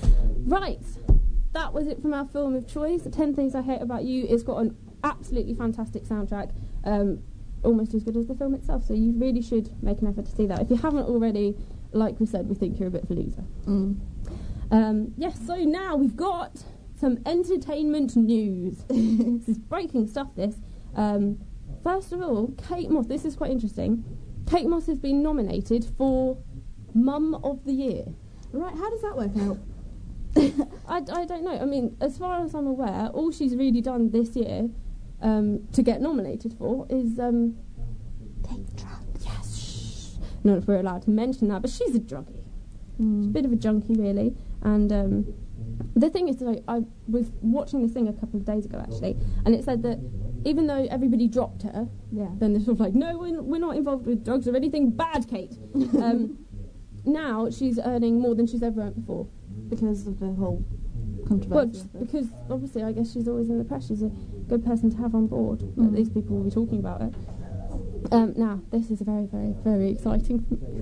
Right, that was it from our film of choice. ten Things I Hate About You. It's got an absolutely fantastic soundtrack, um, almost as good as the film itself, so you really should make an effort to see that. If you haven't already, like we said, we think you're a bit of a loser. Mm. Um, yes, so now we've got some entertainment news. This is breaking stuff, this. Um, first of all, Kate Moss, this is quite interesting. Kate Moss has been nominated for Mum of the Year. Right, how does that work out? I, I don't know. I mean, as far as I'm aware, all she's really done this year um, to get nominated for is... Um, Take drugs. yes, shh. Not if we're allowed to mention that, but she's a druggie. Mm. She's a bit of a junkie, really. And um, the thing is, like, I was watching this thing a couple of days ago, actually, and it said that even though everybody dropped her, Yeah. then they're sort of like, no, we're, we're not involved with drugs or anything bad, Kate. Um, now she's earning more than she's ever earned before. Because of the whole Well, controversy. just because obviously I guess she's always in the press. She's a good person to have on board. At least people will be talking about her. Um, now, this is very, very, very exciting.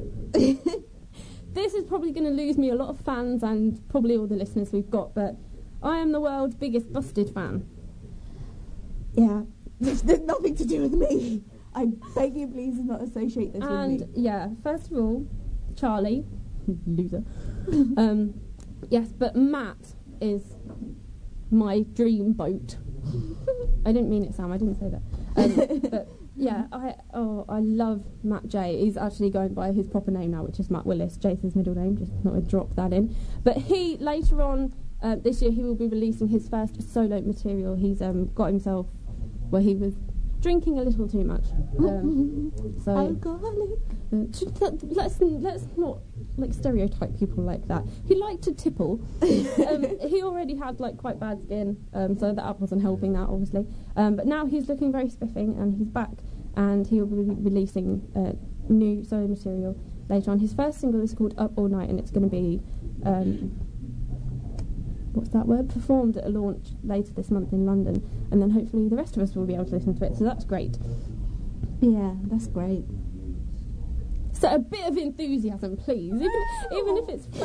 This is probably going to lose me a lot of fans and probably all the listeners we've got, but I am the world's biggest Busted fan. Yeah. Which there's nothing to do with me. I beg you, please, do not associate this And with me. yeah, first of all, Charlie, loser. um, yes, but Matt is my dream boat. I didn't mean it, Sam. I didn't say that. Um, but yeah, I oh I love Matt J. He's actually going by his proper name now, which is Matt Willis. Jace his middle name. Just not to drop that in. But he later on uh, this year he will be releasing his first solo material. He's um, got himself where he was drinking a little too much. Um, so Alcoholic. uh, t- t- let's let's not like stereotype people like that. He liked to tipple. um, he already had like quite bad skin, um, so that wasn't helping that obviously. Um, but now he's looking very spiffing, and he's back, and he will be releasing uh, new solo material later on. His first single is called Up All Night, and it's going to be um, what's that word? Performed at a launch later this month in London, and then hopefully the rest of us will be able to listen to it. So that's great. Yeah, that's great. So a bit of enthusiasm, please, even even if it's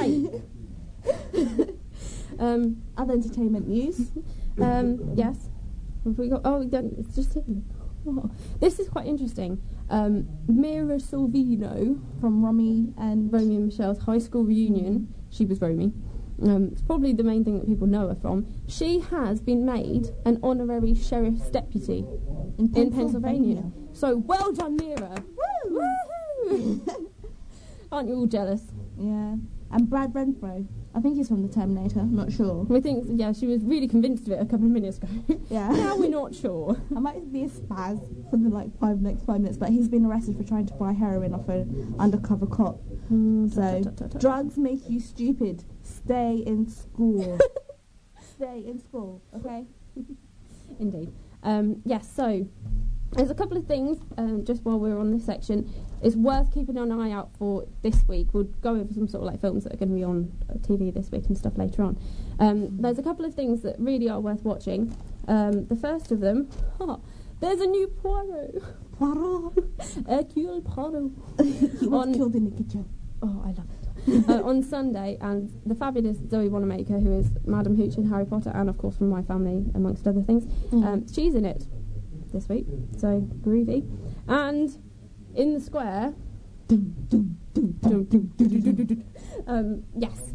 fake. um, Other entertainment news. um, yes. Have we got? Oh, then it's just hidden. Oh, this is quite interesting. Um, Mira Sorvino From Romy and Romy and Michelle's high school reunion. She was Romy. Um, it's probably the main thing that people know her from. She has been made an honorary sheriff's deputy in Pennsylvania. in Pennsylvania. So well done, Mira. Woo! Woohoo! Aren't you all jealous? Yeah. And Brad Renfro. I think he's from The Terminator. I'm not sure. We think, yeah, she was really convinced of it a couple of minutes ago. Yeah. Now we're not sure. I might be a spaz for the like five next five minutes, but he's been arrested for trying to buy heroin off an undercover cop. So drugs make you stupid. Stay in school. Stay in school, okay? Indeed. Um, yes, so there's a couple of things, um, just while we're on this section, it's worth keeping an eye out for this week. We'll go over some sort of like films that are going to be on T V this week and stuff later on. Um, there's a couple of things that really are worth watching. Um, the first of them, oh, there's a new Poirot. Poirot. Hercule Poirot. He was On- killed in the kitchen. Oh, I love it. uh, on Sunday, and the fabulous Zoe Wanamaker, who is Madam Hooch in Harry Potter, and of course from My Family, amongst other things, Mm. um, she's in it this week, so groovy. And in the square, Dum, dum, dum, dum, dum, dum, dum, dum, dum. um, yes.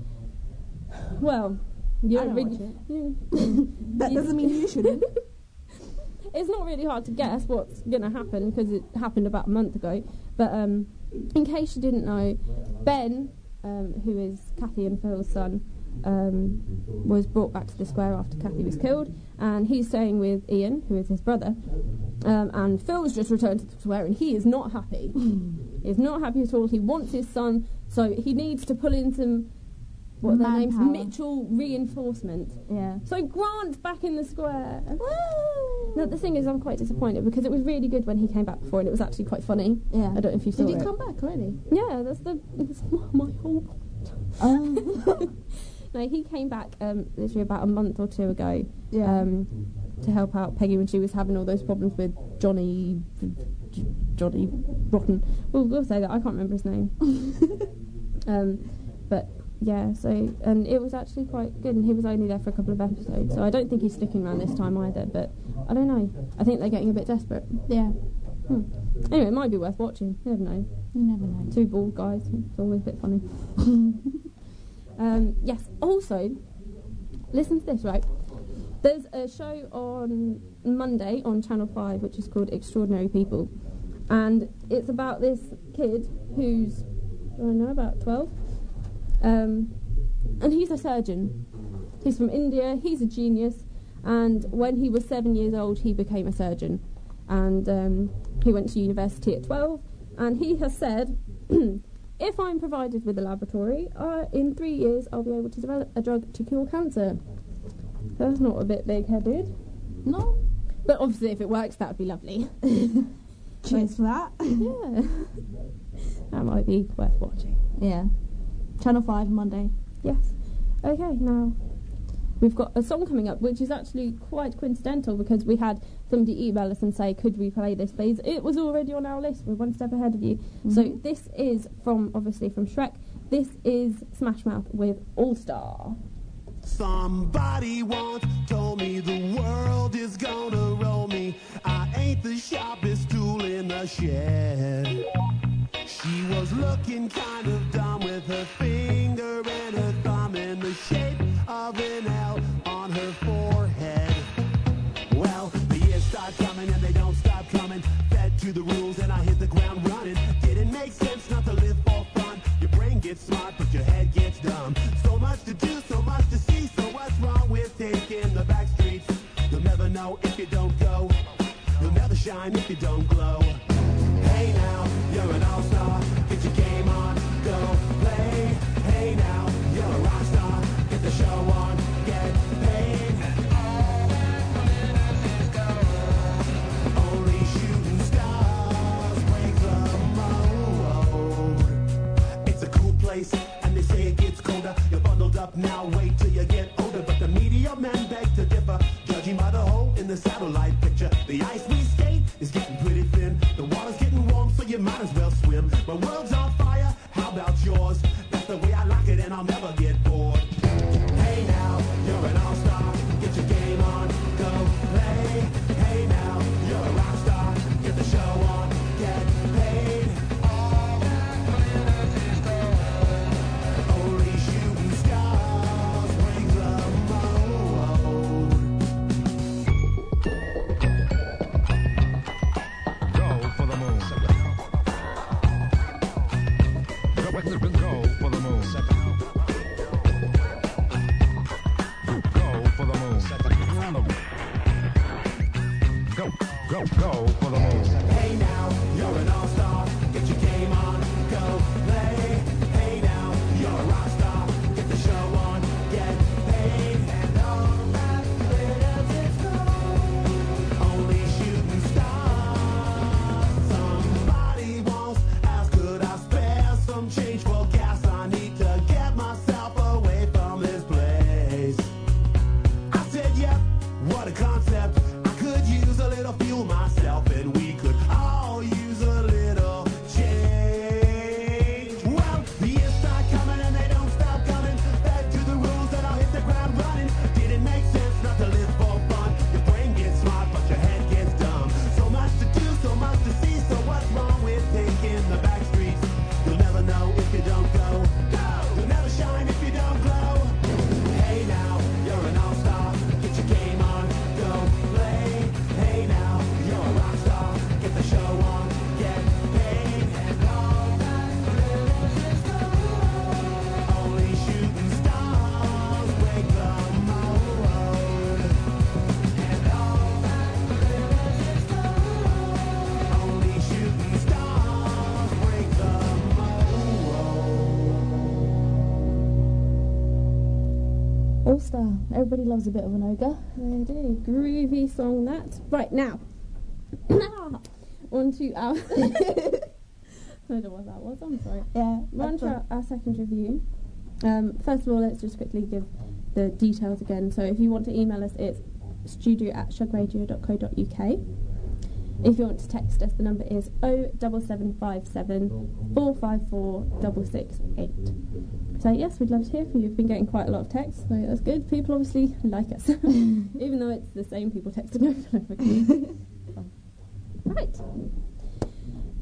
Well, you I don't don't really. watch you- That you- doesn't mean you shouldn't. It's not really hard to guess what's going to happen because it happened about a month ago. But um, in case you didn't know, Ben, um, who is Kathy and Phil's son, um, was brought back to the square after Kathy was killed, and he's staying with Ian, who is his brother. Um, and Phil's just returned to the square, and he is not happy. He is not happy at all. He wants his son, so he needs to pull in some. What are their names? Manpower. Mitchell reinforcement. Yeah. So Grant's back in the square. Now the thing is, I'm quite disappointed because it was really good when he came back before, and it was actually quite funny. Yeah. I don't know if you saw Did he it. come back already? Yeah, that's the that's my whole point. Oh. No, he came back um, literally about a month or two ago Yeah. um, to help out Peggy when she was having all those problems with Johnny, J- Johnny Rotten. We'll, we'll say that. I can't remember his name. um, but yeah, so and it was actually quite good, and he was only there for a couple of episodes, so I don't think he's sticking around this time either. But I don't know. I think they're getting a bit desperate. Yeah. Hmm. Anyway, it might be worth watching. You never know. You never know. Two bald guys. It's always a bit funny. um, yes. Also, listen to this, right? There's a show on Monday on Channel five which is called Extraordinary People, and it's about this kid who's, I don't know, about twelve, um, and he's a surgeon. He's from India, he's a genius, and when he was seven years old he became a surgeon, and um, he went to university at twelve, and he has said, if I'm provided with a laboratory, uh, in three years I'll be able to develop a drug to cure cancer. That's not a bit big-headed. No. But obviously if it works that would be lovely. Cheers for that. Yeah. That might be worth watching. Yeah. Channel five, Monday. Yes. Okay, now we've got a song coming up which is actually quite coincidental because we had somebody email us and say, could we play this please? It was already on our list. We're one step ahead of you. Mm-hmm. So this is from, obviously from Shrek. This is Smash Mouth with All Star. Somebody once told me the world is gonna roll me. I ain't the sharpest tool in the shed. She was looking kind of dumb with her finger and her thumb in the shape of an L on her forehead. Well, the years start coming and they don't stop coming. Fed to the rules and I hit the ground running. Didn't make sense not to live for fun. Your brain gets smart but your head gets dumb. So much to do, so much to see. So what's wrong with taking the back streets? You'll never know if you don't go. You'll never shine if you don't glow. Hey now, you're an all-star. Get your game on, go play. Hey now, you're a rock star. Get the show on, get paid. Only shooting stars break the mold. It's a cool place, and they say it gets colder. You're bundled up now, wait till you get older. But the media men beg to differ, judging by the hole in the satellite picture. The ice we skate is getting pretty thin. The water's getting warm, so you might as well swim. My world's on fire, how about yours? That's the way I like it, and I'll never get bored. Hey now, you're an all-star. Get your game on, go play. Hey now, you're a rock star. Get the show on, get paid. All that glitters is gold. Only shooting stars break the mold. Go for the moon. Go, go for the moon. Go for the moon. Go, go, go for the moon. Hey now, you're an all-star. Get your game on, go play. Hey now, you're a rock star. Get the show on, get paid. And all that glitters is gold. Only shooting stars. Somebody once asked, could I spare some change for gas? I need to get myself away from this place. I said, yep, what a concept. I could use a little fuel myself, and we could all use a little change. Well, the years start coming and they don't stop coming. Back to the rules and I'll hit the ground running. Didn't make sense not to live for fun. Your brain gets smart, but your head gets dumb. So much to do, so much to see. So what's wrong with taking the back streets? You'll never know if you don't go. Go! You'll never shine if you don't glow. Hey now, you're an all-star. Get your game on, go play. Hey now, you're a rock star. Get the show on, get paid. And all that glitters is gold. Only shooting stars break the mold. And all that glitters is gold. Only shooting stars break the mold. All Star. Everybody loves a bit of an ogre. They do. Groovy song that. Right, now. On to our... I don't know what that was, I'm sorry. Yeah. We're on that's to our, our second review. Um, first of all, let's just quickly give the details again. So if you want to email us, it's studio at shugradio dot co dot uk. If you want to text us, the number is oh seven seven five seven, four five four six six eight. So yes, we'd love to hear from you. We've been getting quite a lot of texts, so that's good. People obviously like us, even though it's the same people texting over and over again. Right.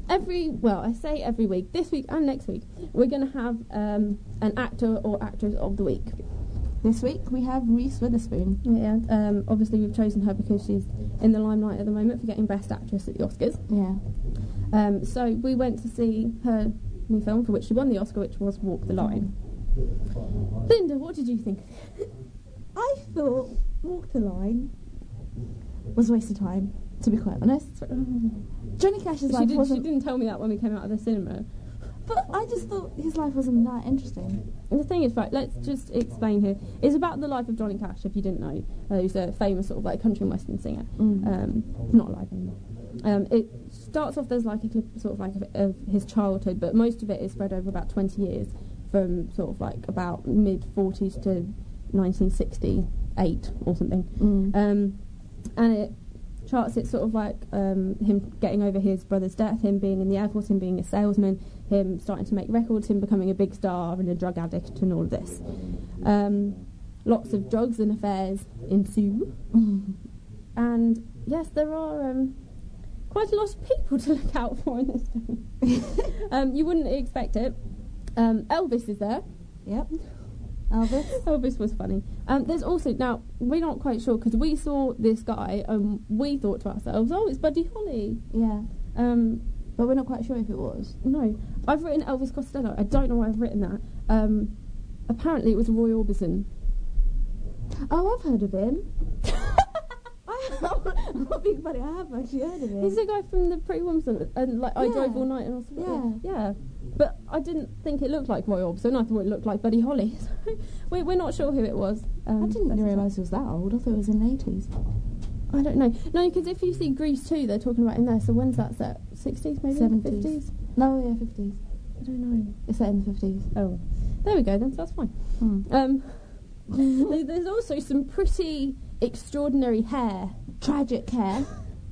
every, well, I say every week, this week and next week, we're going to have um, an actor or actress of the week. This week we have Reese Witherspoon. Yeah, um, obviously we've chosen her because she's in the limelight at the moment for getting Best Actress at the Oscars. Yeah. Um, so we went to see her new film for which she won the Oscar, which was Walk the Line. Linda, what did you think? I thought Walk the Line was a waste of time, to be quite honest. Johnny Cash's She, life did, she wasn't... didn't tell me that when we came out of the cinema. But I just thought his life wasn't that interesting. And the thing is, right, let's just explain here. It's about the life of Johnny Cash, if you didn't know. Uh, he's a famous sort of like country and western singer. Mm. Um, not alive anymore. Um, it starts off, there's like a clip sort of like of, of his childhood, but most of it is spread over about twenty years, from sort of like about mid-forties to nineteen sixty-eight or something. Mm. Um, and it charts it sort of like um, him getting over his brother's death, him being in the Air Force, him being a salesman, him starting to make records, him becoming a big star and a drug addict and all of this. Um, lots of drugs and affairs ensue. And yes, there are um, quite a lot of people to look out for in this film. um, you wouldn't expect it. Um, Elvis is there. Yep. Elvis. Elvis was funny. Um, there's also, now, we're not quite sure, because we saw this guy and we thought to ourselves, oh, it's Buddy Holly. Yeah. Um, But we're not quite sure if it was. no, I've written Elvis Costello. I don't know why I've written that. Um, apparently it was Roy Orbison. Oh, I've heard of him. I'm not being funny, I have actually heard of him. He's the guy from the Pretty Woman song, and like I Yeah. Drove All Night and all sorts. Yeah. Yeah. But I didn't think it looked like Roy Orbison. I thought it looked like Buddy Holly. So we, we're not sure who it was. Um, I didn't that's- realise he was that old. I thought it was in the eighties. I don't know. No, because if you see Grease two, they're talking about in there. So when's that set? sixties, maybe? seventies. fifties? No, yeah, fifties. I don't know. It's set in the fifties. Oh, there we go. Then so that's fine. Hmm. Um, there- there's also some pretty extraordinary hair. Tragic hair.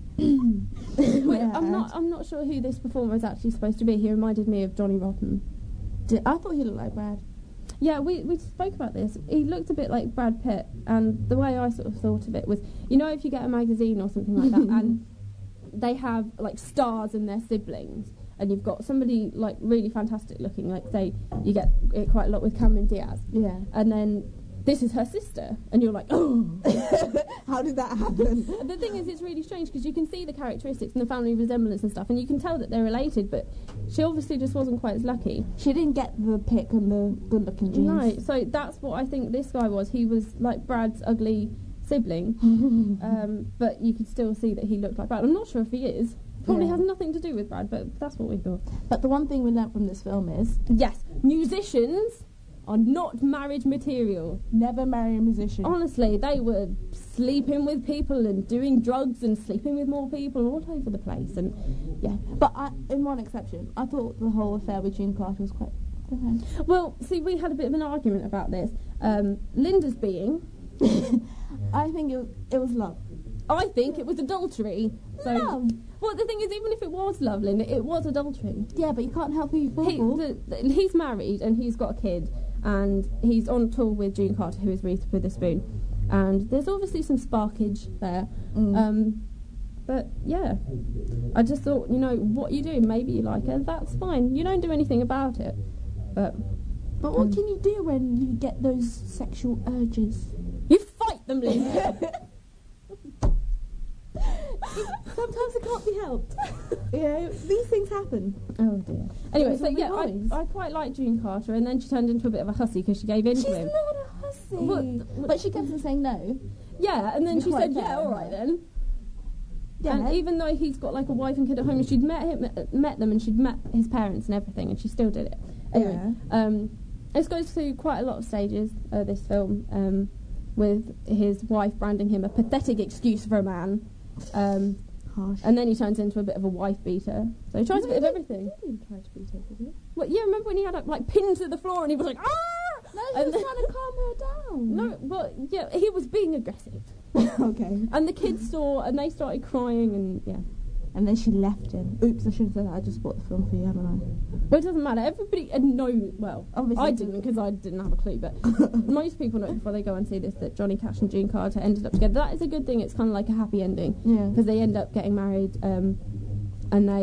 Wait, Yeah. I'm not. I'm not sure who this performer is actually supposed to be. He reminded me of Johnny Rotten. Did, I thought he looked like Brad. Yeah, we we spoke about this. He looked a bit like Brad Pitt, and the way I sort of thought of it was, you know, if you get a magazine or something like that, and they have like stars and their siblings, and you've got somebody like really fantastic looking, like say you get it quite a lot with Cameron Diaz, Yeah. and then this is her sister, and you're like, oh. How did that happen? The thing is, it's really strange because you can see the characteristics and the family resemblance and stuff, and you can tell that they're related, but she obviously just wasn't quite as lucky. She didn't get the pick and the good-looking genes. No, so that's what I think this guy was. He was like Brad's ugly sibling, um, but you could still see that he looked like Brad. I'm not sure if he is. Probably Yeah. has nothing to do with Brad, but that's what we thought. But the one thing we learnt from this film is Yes, musicians are not marriage material. never marry a musician. Honestly, they were sleeping with people and doing drugs and sleeping with more people all over the place. And yeah, But I, in one exception, I thought the whole affair with June Carter was quite... I don't know. well, see, we had a bit of an argument about this. Um, Linda's being, I think it was, it was love. I think it was adultery. So, Love? well, the thing is, even if it was love, Linda, it was adultery. Yeah, but you can't help who you fall He, for. the, the, he's married and he's got a kid, and he's on tour with June Carter, who is Reese Witherspoon, and there's obviously some sparkage there. Mm. Um, but yeah, I just thought, you know, what you do, maybe you like her, that's fine. You don't do anything about it. But But what Mm. can you do when you get those sexual urges? you fight them, Linda. Sometimes it can't be helped. You know, these things happen. Oh dear. Anyway, Those so are the yeah, I, boys. I quite liked June Carter, and then she turned into a bit of a hussy because she gave in She's to him. not a hussy. What- But she kept on saying no. Yeah, and then You're she quite said, fair. "Yeah, all right then." Yeah. And even though he's got like a wife and kid at home, and she'd met him, met them, and she'd met his parents and everything, and she still did it. Anyway, um, this goes through quite a lot of stages. Uh, this film, um, with his wife branding him a pathetic excuse for a man, um, Harsh. and then he turns into a bit of a wife beater. So he tries a bit of everything. He didn't try to beat her, did he? Well, yeah, remember when he had like pinned to the floor and he was like, "Ah!" No, he And was then- trying to calm her down. No, but yeah, he was being aggressive. Okay. And the kids saw, and they started crying, and yeah. And then she left him. Oops, I should have said that. I just bought the film for you, haven't I? But it doesn't matter. Everybody uh, knows. Well, Obviously I it didn't doesn't. because I didn't have a clue. But most people know before they go and see this that Johnny Cash and June Carter ended up together. That is a good thing. It's kind of like a happy ending Yeah. because they end up getting married, um, and they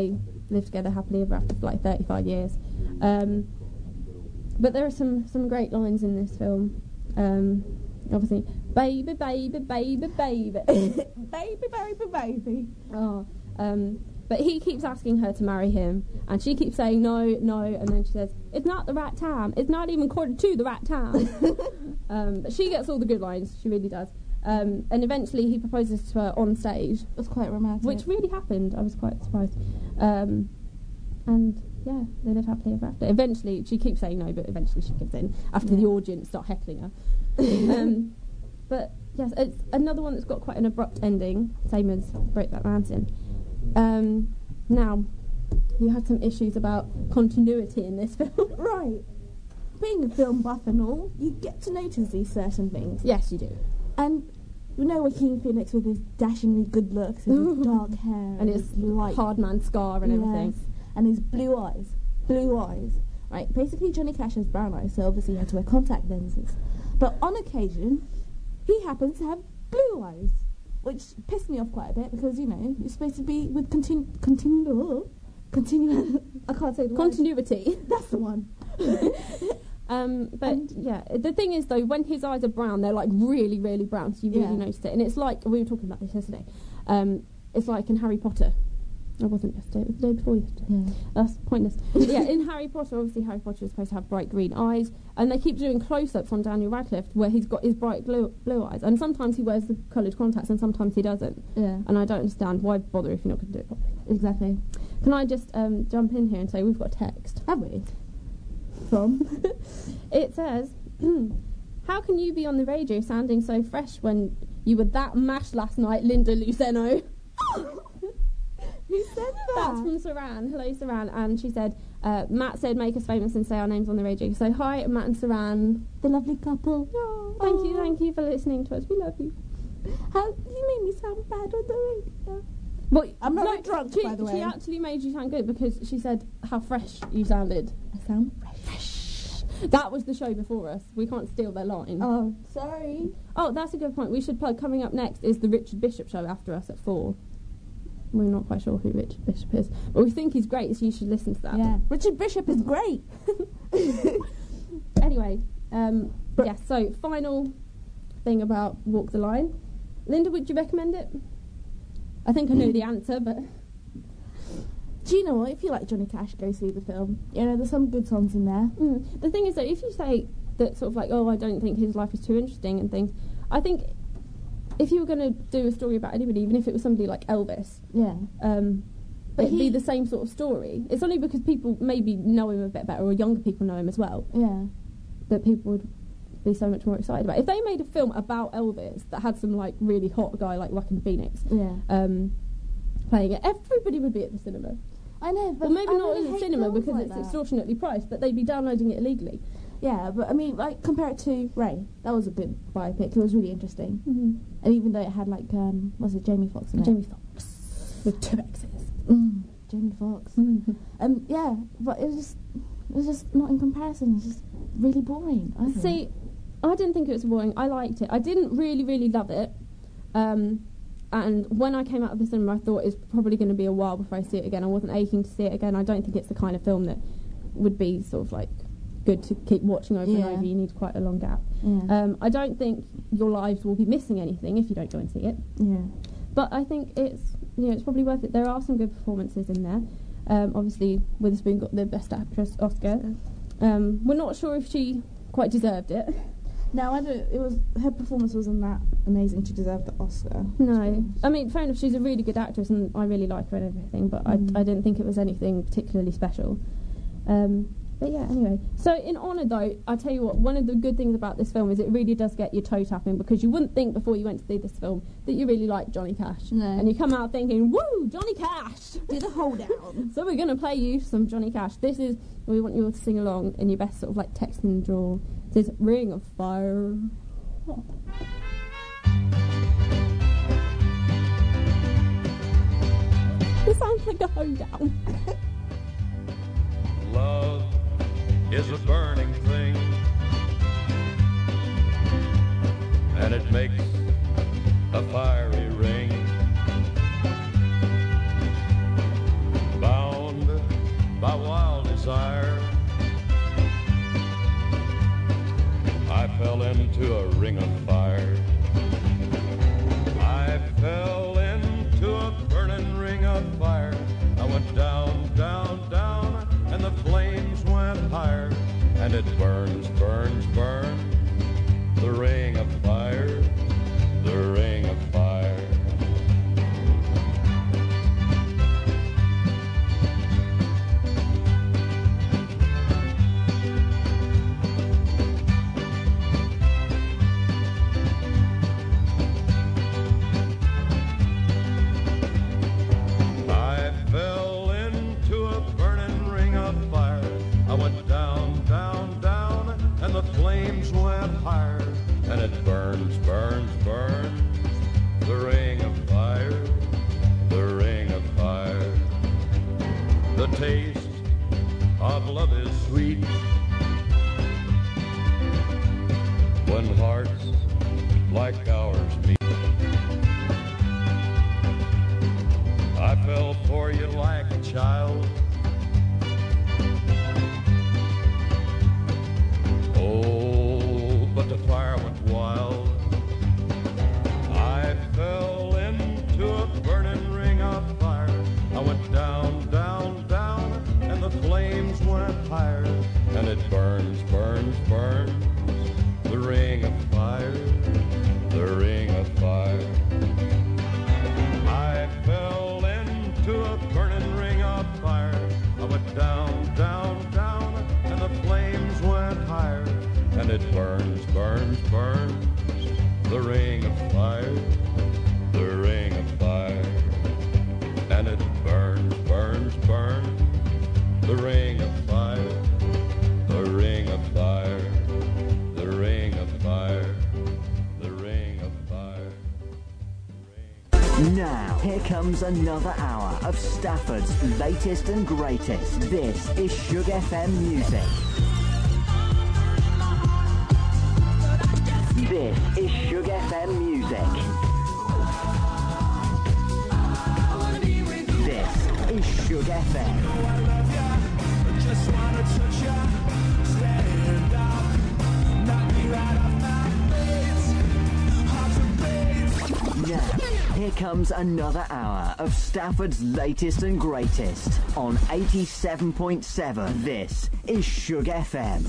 live together happily ever after for like thirty-five years. Um, but there are some, some great lines in this film. Um, obviously, baby, baby, baby, baby. Baby, baby, baby. Oh, um, but he keeps asking her to marry him, and she keeps saying no, no, and then she says, it's not the right time. It's not even quarter to the right time. um, but she gets all the good lines. She really does. Um, and eventually he proposes to her on stage. It was quite romantic. Which really happened. I was quite surprised. Um, and yeah, they live happily ever after. Eventually, she keeps saying no, but eventually she gives in after Yeah. the audience start heckling her. um, but yes, it's another one that's got quite an abrupt ending, same as Brokeback Mountain. Um, now, you had some issues about continuity in this film. Right. Being a film buff and all, you get to notice these certain things. Yes, you do. And you know Joaquin Phoenix with his dashingly good looks and his dark hair And his light hard man scar and everything. Yes, and his blue eyes. Blue eyes. Right, basically Johnny Cash has brown eyes, so obviously he had to wear contact lenses. But on occasion, he happens to have blue eyes, which pissed me off quite a bit because, you know, you're supposed to be with continu... Continu... Continu... I can't say the word. Continuity. That's the one. Um, but And- yeah, the thing is though, when his eyes are brown, they're like really, really brown, so you really Yeah. notice it. And it's like, we were talking about this yesterday, um, it's like in Harry Potter. It wasn't yesterday, it was the day before yesterday. Yeah. That's pointless. yeah, in Harry Potter, obviously Harry Potter is supposed to have bright green eyes, and they keep doing close-ups on Daniel Radcliffe where he's got his bright blue, blue eyes, and sometimes he wears the coloured contacts and sometimes he doesn't. Yeah. And I don't understand, why bother if you're not going to do it properly. Exactly. Can I just um, jump in here and say we've got a text? Have we? From? It says, how can you be on the radio sounding so fresh when you were that mashed last night, Linda Luceno? Who said that? That's from Saran. Hello, Saran. And she said, uh, Matt said make us famous and say our names on the radio. So hi, Matt and Saran. The lovely couple. Oh, thank you, Oh. thank you for listening to us. We love you. How you made me sound bad on the radio. Well, I'm not no, drunk, she, by the She way. actually made you sound good because she said how fresh you sounded. I sound fresh. That was the show before us. We can't steal their line. Oh, sorry. Oh, that's a good point. We should plug. Coming up next is the Richard Bishop show after us at four. We're not quite sure who Richard Bishop is, but we think he's great, so you should listen to that. Yeah. Richard Bishop is great. Anyway, um, But- yes. So final thing about Walk the Line. Linda, would you recommend it? I think I know the answer, but Do you know what? If you like Johnny Cash, go see the film. You know, there's some good songs in there. mm, the thing is that if you say that sort of like, oh, I don't think his life is too interesting and things, I think if you were going to do a story about anybody, even if it was somebody like Elvis, Yeah. um, But it'd be he- the same sort of story. It's only because people maybe know him a bit better, or younger people know him as well, Yeah. that people would be so much more excited about. If they made a film about Elvis that had some like really hot guy like Joaquin Phoenix Yeah. um, playing it, everybody would be at the cinema. I know, but Well, maybe I not really in the hate cinema films because like it's that. extortionately priced, but they'd be downloading it illegally. Yeah, but I mean, like, compare it to Ray. That was a good biopic. It was really interesting. Mm-hmm. And even though it had, like, um, was it Jamie Foxx in it? Jamie Foxx with two X's. Mm, Jamie Foxx. Mm-hmm. Um, yeah, but it was just, it was just not in comparison. It's just really boring. I thought. See, I didn't think it was boring. I liked it. I didn't really, really love it. Um, and when I came out of the cinema, I thought it's probably going to be a while before I see it again. I wasn't aching to see it again. I don't think it's the kind of film that would be sort of like good to keep watching over Yeah. and over. You need quite a long gap. Yeah. Um, I don't think your lives will be missing anything if you don't go and see it. yeah. But I think it's you know it's probably worth it. There are some good performances in there. Um, obviously, Witherspoon got the Best Actress Oscar. Um, we're not sure if she quite deserved it. No, I don't. It was her performance wasn't that amazing to deserve the Oscar. No, I mean, fair enough. She's a really good actress, and I really like her and everything. But Mm. I, I didn't think it was anything particularly special. Um, but yeah, anyway. So in honour, though, I tell you what. One of the good things about this film is it really does get your toe tapping, because you wouldn't think before you went to see this film that you really like Johnny Cash, No. and you come out thinking, "Woo, Johnny Cash!" Do the hold down. So we're going to play you some Johnny Cash. This is we want you all to sing along in your best sort of like Texan drawl. This is Ring of Fire. This sounds like a hoedown. Love is a burning thing, and it makes a fiery ring. Bound into a ring of fire. I fell into a burning ring of fire. I went down, down, down, and the flames went higher. And it burns, burns, burns, the ring of fire, the ring of fire. I fell into a burning ring of fire. I went down, down, down, and the flames went higher. And it burns, burns, burns, the ring of fire, the ring of fire. The taste of love is sweet when hearts like ours meet. I fell for you like a child. Oh, but the fire went wild. I fell into a burning ring of fire. I went down, down, down, and the flames went higher. And it burns, burns, burns, the ring of fire, the ring of fire. I fell into a burning ring of fire. I went down, down, down, and the flames went higher. And it burns, burns, burns, the ring of fire, the ring of fire. And it burns, burns, burns, the ring of fire, the ring of fire, the ring of fire, the ring of fire. Now, here comes another hour of Stafford's latest and greatest. This is Sugar F M Music. This is Sugar F M Music. This is Sugar F M. Now, here comes another hour of Stafford's latest and greatest on eighty-seven point seven. This is Sugar F M.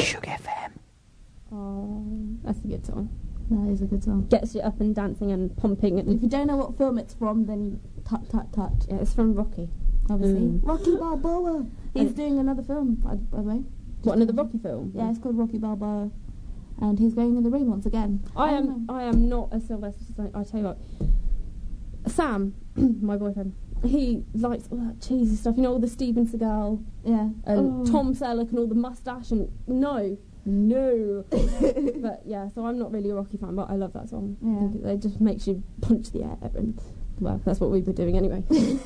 Sugar F M. Oh, that's a good song. That is a good song. Gets you up and dancing and pumping. If And you don't know what film it's from, then you tut tut tut. yeah, it's from Rocky. Obviously, Mm. Rocky Balboa. He's And- doing another film, by, by the way. What, another Rocky film? Yeah, it's called Rocky Balboa, and he's going in the ring once again. I don't am. know. I am not a Sylvester Stallone. I tell you what, Sam, my boyfriend, he likes all that cheesy stuff. You know, all the Steven Seagal Yeah. and Oh. Tom Selleck and all the mustache and no, no. But yeah, so I'm not really a Rocky fan, but I love that song. I Yeah. think it just makes you punch the air, and well, that's what we've been doing anyway.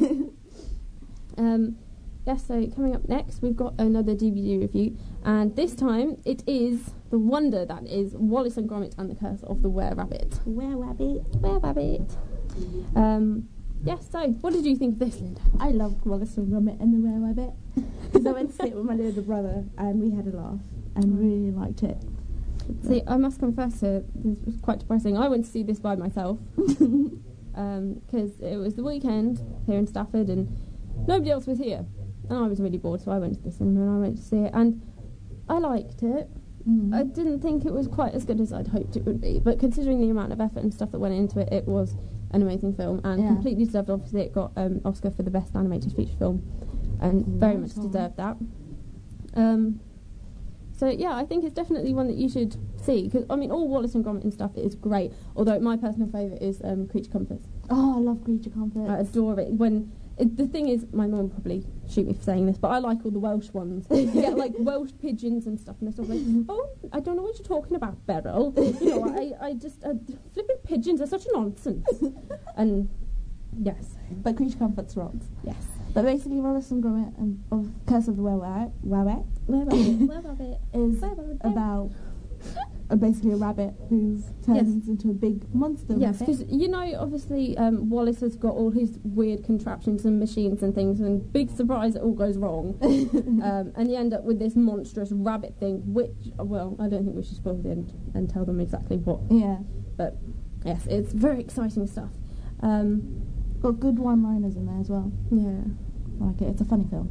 um, yes. So coming up next, we've got another D V D review, and this time it is the wonder that is Wallace and Gromit and the Curse of the Were Rabbit. Where Rabbit? Were Rabbit. Um, yes. So, what did you think of this, Linda? I loved Wallace and Gromit and the Were Rabbit because I went to see it with my little brother and we had a laugh and really liked it. See, I must confess here, this was quite depressing. I went to see this by myself because um, it was the weekend here in Stafford and nobody else was here. And I was really bored, so I went to the cinema and I went to see it. And I liked it. Mm. I didn't think it was quite as good as I'd hoped it would be, but considering the amount of effort and stuff that went into it, it was an amazing film and Yeah. completely deserved. Obviously, it got um, Oscar for the best animated feature film, and very much Nice one. deserved that. Um, so yeah, I think it's definitely one that you should see because I mean, all Wallace and Gromit and stuff is great. Although my personal favourite is um, Creature Comforts. Oh, I love Creature Comforts. I adore it. When it, the thing is, my mum will probably shoot me for saying this, but I like all the Welsh ones. You get like Welsh pigeons and stuff, and they're sort of like, oh, I don't know what you're talking about, Beryl. You know, I, I just uh, flipping pigeons are such a nonsense. And yes, But Creature Comforts rocks. yes. But basically, Wallace and Gromit and of Curse of the Were Rabbit Where about it? Where about it? is Where about it? about uh, basically a rabbit who turns into a big monster Yes, rabbit. because you know, obviously, um, Wallace has got all his weird contraptions and machines and things, and big surprise, it all goes wrong, um, and you end up with this monstrous rabbit thing. Which, well, I don't think we should spoil the end and tell them exactly what. Yeah. But yes, it's very exciting stuff. Um, Got good one-liners in there as well. yeah, I like it. It's a funny film.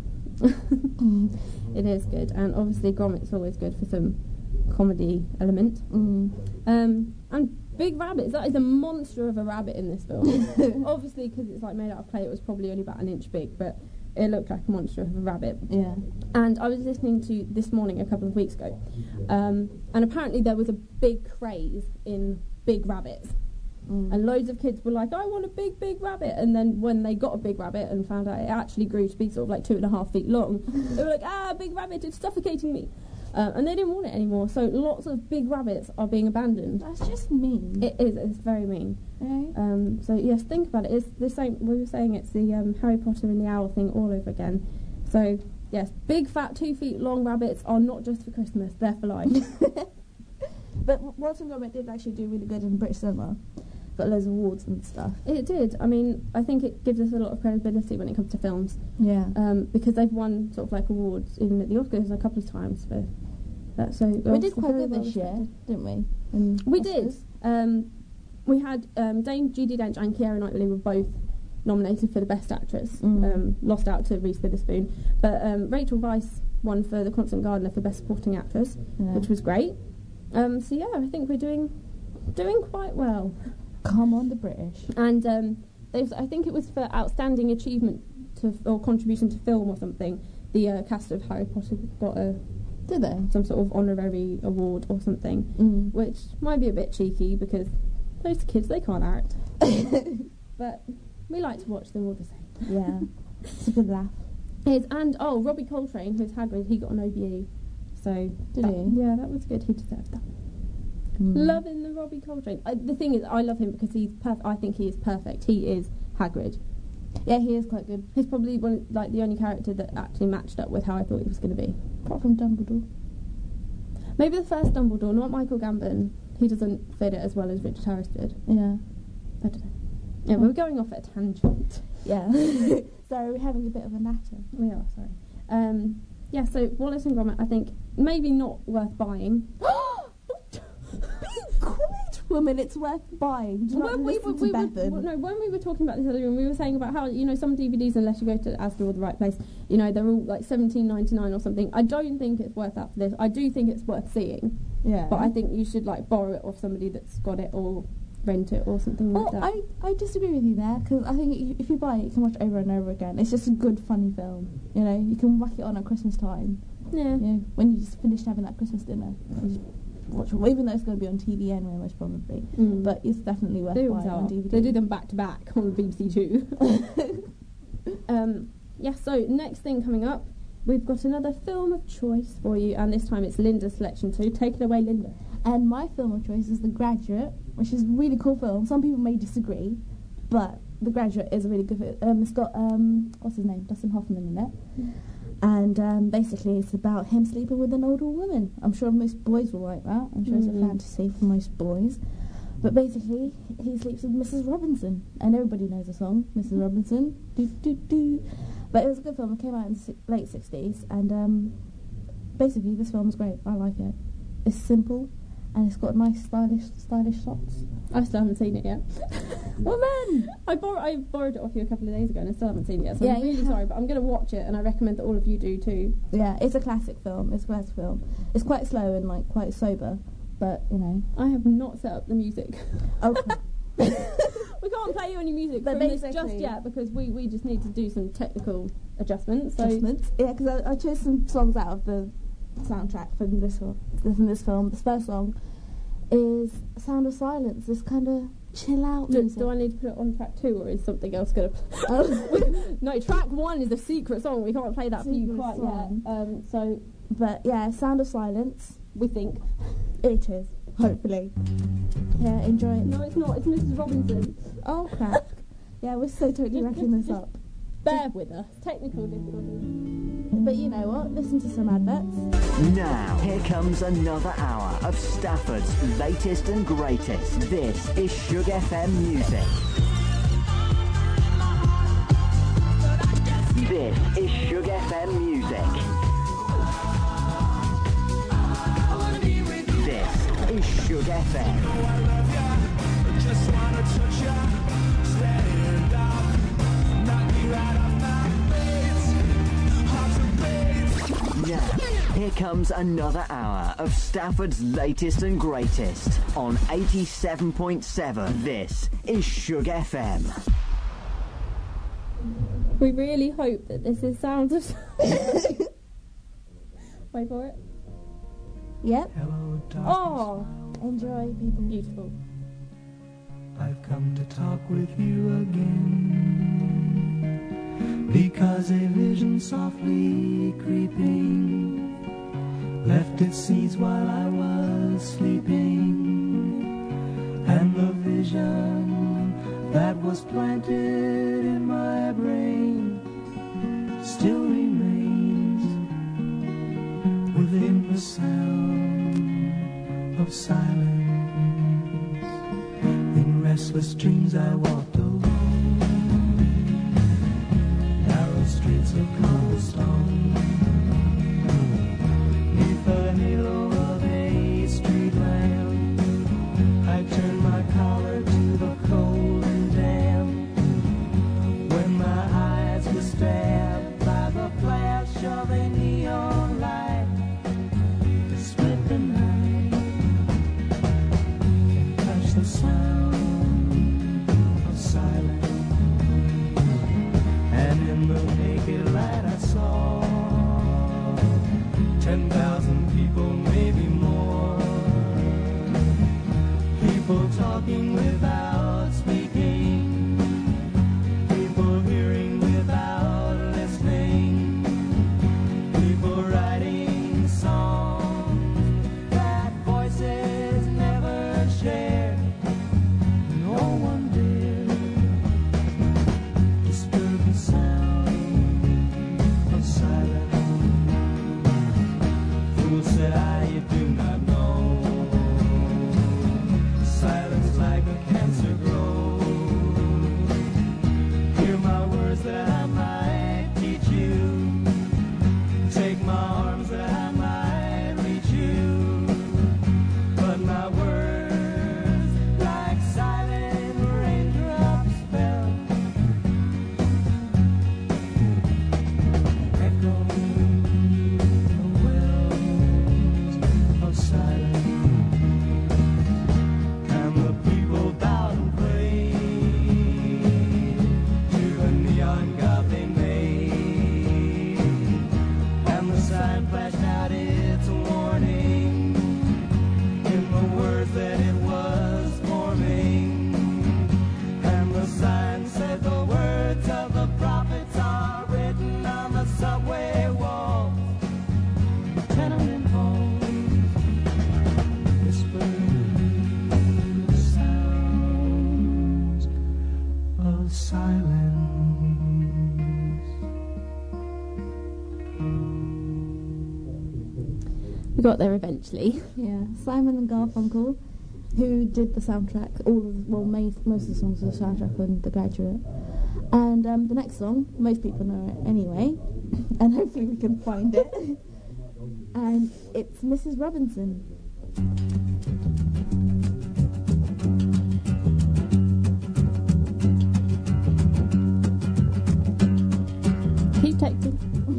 it is good, and obviously, Gromit's always good for some comedy element. Mm. Um, and big rabbits. That is a monster of a rabbit in this film. Obviously, because it's like made out of clay, it was probably only about an inch big, but it looked like a monster of a rabbit. Yeah. And I was listening to This Morning a couple of weeks ago, um, and apparently there was a big craze in big rabbits. Mm. And loads of kids were like, I want a big, big rabbit. And then when they got a big rabbit and found out it actually grew to be sort of like two and a half feet long, they were like, ah, big rabbit, it's suffocating me. Uh, and they didn't want it anymore. So lots of big rabbits are being abandoned. That's just mean. It is, it's very mean. Right? Um, so yes, think about it. It's the same, we were saying it's the um, Harry Potter and the Owl thing all over again. So yes, big, fat, two feet long rabbits are not just for Christmas, they're for life. But Wallace and Gromit did actually do really good in British cinema. Got loads of awards and stuff. It did. I mean, I think it gives us a lot of credibility when it comes to films. Yeah. Um, because they've won sort of like awards even at the Oscars a couple of times for that. So we did quite good well this year, respected. didn't we? In We Oscars? did. Um, we had um, Dame Judi Dench and Keira Knightley were both nominated for the Best Actress. Mm. Um, lost out to Reese Witherspoon, but um, Rachel Weisz won for The Constant Gardener for Best Supporting Actress, Yeah. which was great. Um, so yeah, I think we're doing doing quite well. Come on, the British. And um, they've, I think it was for outstanding achievement to or contribution to film or something. The uh, cast of Harry Potter got a Did they? some sort of honorary award or something, Mm. which might be a bit cheeky because those kids, they can't act. But we like to watch them all the same. Yeah. It's a good laugh. Is and oh, Robbie Coltrane, who's Hagrid, he got an O B E. So Did that- he? Yeah, that was good. He deserved that. Mm. Loving the Robbie Coltrane. I, the thing is, I love him because he's perfect. I think he is perfect. He is Hagrid. Yeah, he is quite good. He's probably one, like the only character that actually matched up with how I thought he was going to be. Apart from Dumbledore. Maybe the first Dumbledore, not Michael Gambon. He doesn't fit it as well as Richard Harris did. Yeah. I don't know. Yeah, we're going off at a tangent. Yeah. Sorry, we're having a bit of a natter. We are, sorry. Um, yeah, so Wallace and Gromit, I think, maybe not worth buying. Be quiet, woman, it's worth buying. Do not When we, listen were- we to were, Bethan. no, when we were talking about this earlier, we were saying about how, you know, some D V Ds, unless you go to Asda or the right place, you know, they're all like seventeen ninety-nine or something. I don't think it's worth that for this. I do think it's worth seeing, Yeah. but I think you should like borrow it off somebody that's got it or rent it or something Well, like that. I, I disagree with you there, because I think i- if you buy it, you can watch it over and over again. It's just a good, funny film. You know, you can whack it on at Christmas time. yeah. You know, when you just finished having that Christmas dinner. You just watch it, well, even though it's going to be on T V anyway, most probably. Mm. But it's definitely worth They buying always on are. D V D. They do them back to back on B B C Two. um, yeah, so next thing coming up, we've got another film of choice for you, and this time it's Linda's selection too. Take it away, Linda. And my film of choice is The Graduate, which is a really cool film. Some people may disagree, but The Graduate is a really good film. Um, it's got, um, what's his name? Dustin Hoffman in it. And um, basically it's about him sleeping with an older woman. I'm sure most boys will like that. I'm sure it's a Mm. fantasy for most boys. But basically, he sleeps with Missus Robinson. And everybody knows the song, Missus Robinson. Do, do, do. But it was a good film. It came out in the si- late sixties. And um, basically, this film is great. I like it. It's simple. And it's got nice, stylish, stylish shots. I still haven't seen it yet. Well then! I, bor- I borrowed it off you a couple of days ago and I still haven't seen it yet, so Yeah, I'm you really have- sorry, but I'm going to watch it and I recommend that all of you do too. Yeah, it's a classic film. It's a classic film. It's quite slow and like quite sober. But, you know. I have not set up the music. Oh, crap. We can't play you any music But from this basically- just yet because we, we just need to do some technical adjustments. So Adjustments. Yeah, because I, I chose some songs out of the soundtrack from this film. From this film, this first song is "Sound of Silence." This kind of chill out do, music. do I need to put it on track two or is something else going to play? Oh. No, track one is a secret song. We can't play that for you Secret quite song. yet. Um, so But yeah, "Sound of Silence." we think. It is. Hopefully. Yeah, enjoy it. No, it's not. It's Missus Robinson. Oh crap! Yeah, we're so totally Just- wrecking just- this just- up. Bear with us. Technical difficulties. But you know what? Listen to some adverts. Now, here comes another hour of Stafford's latest and greatest. This is Sugar F M Music. This is Sugar F M Music. This is Sugar F M. Now, here comes another hour of Stafford's latest and greatest on eighty-seven point seven. This is Sugar F M. We really hope that this is Sounds of Wait for it. Yep. Hello, darkness. Oh, Enjoy, people. beautiful. I've come to talk with you again, because a vision softly creeping left its seeds while I was sleeping, and the vision that was planted in my brain still remains within the sound of silence. In restless dreams I walked alone, narrow streets of cobblestone, neath the halo of a street lamp. I turned my collar to the cold and damp, when my eyes were stabbed by the flash of a neon light that split the night and touched the sound of silence. And in the naked light I saw ten thousand people, maybe more, people talking without speaking, people hearing without listening, people writing songs that voices never shared. No one dared disturb the sound of silence. We got there eventually. Yeah, Simon and Garfunkel, who did the soundtrack, all of well, most, most of the songs of the soundtrack on The Graduate. And um, the next song, most people know it anyway, and hopefully we can find it. And it's Missus Robinson. Keep texting.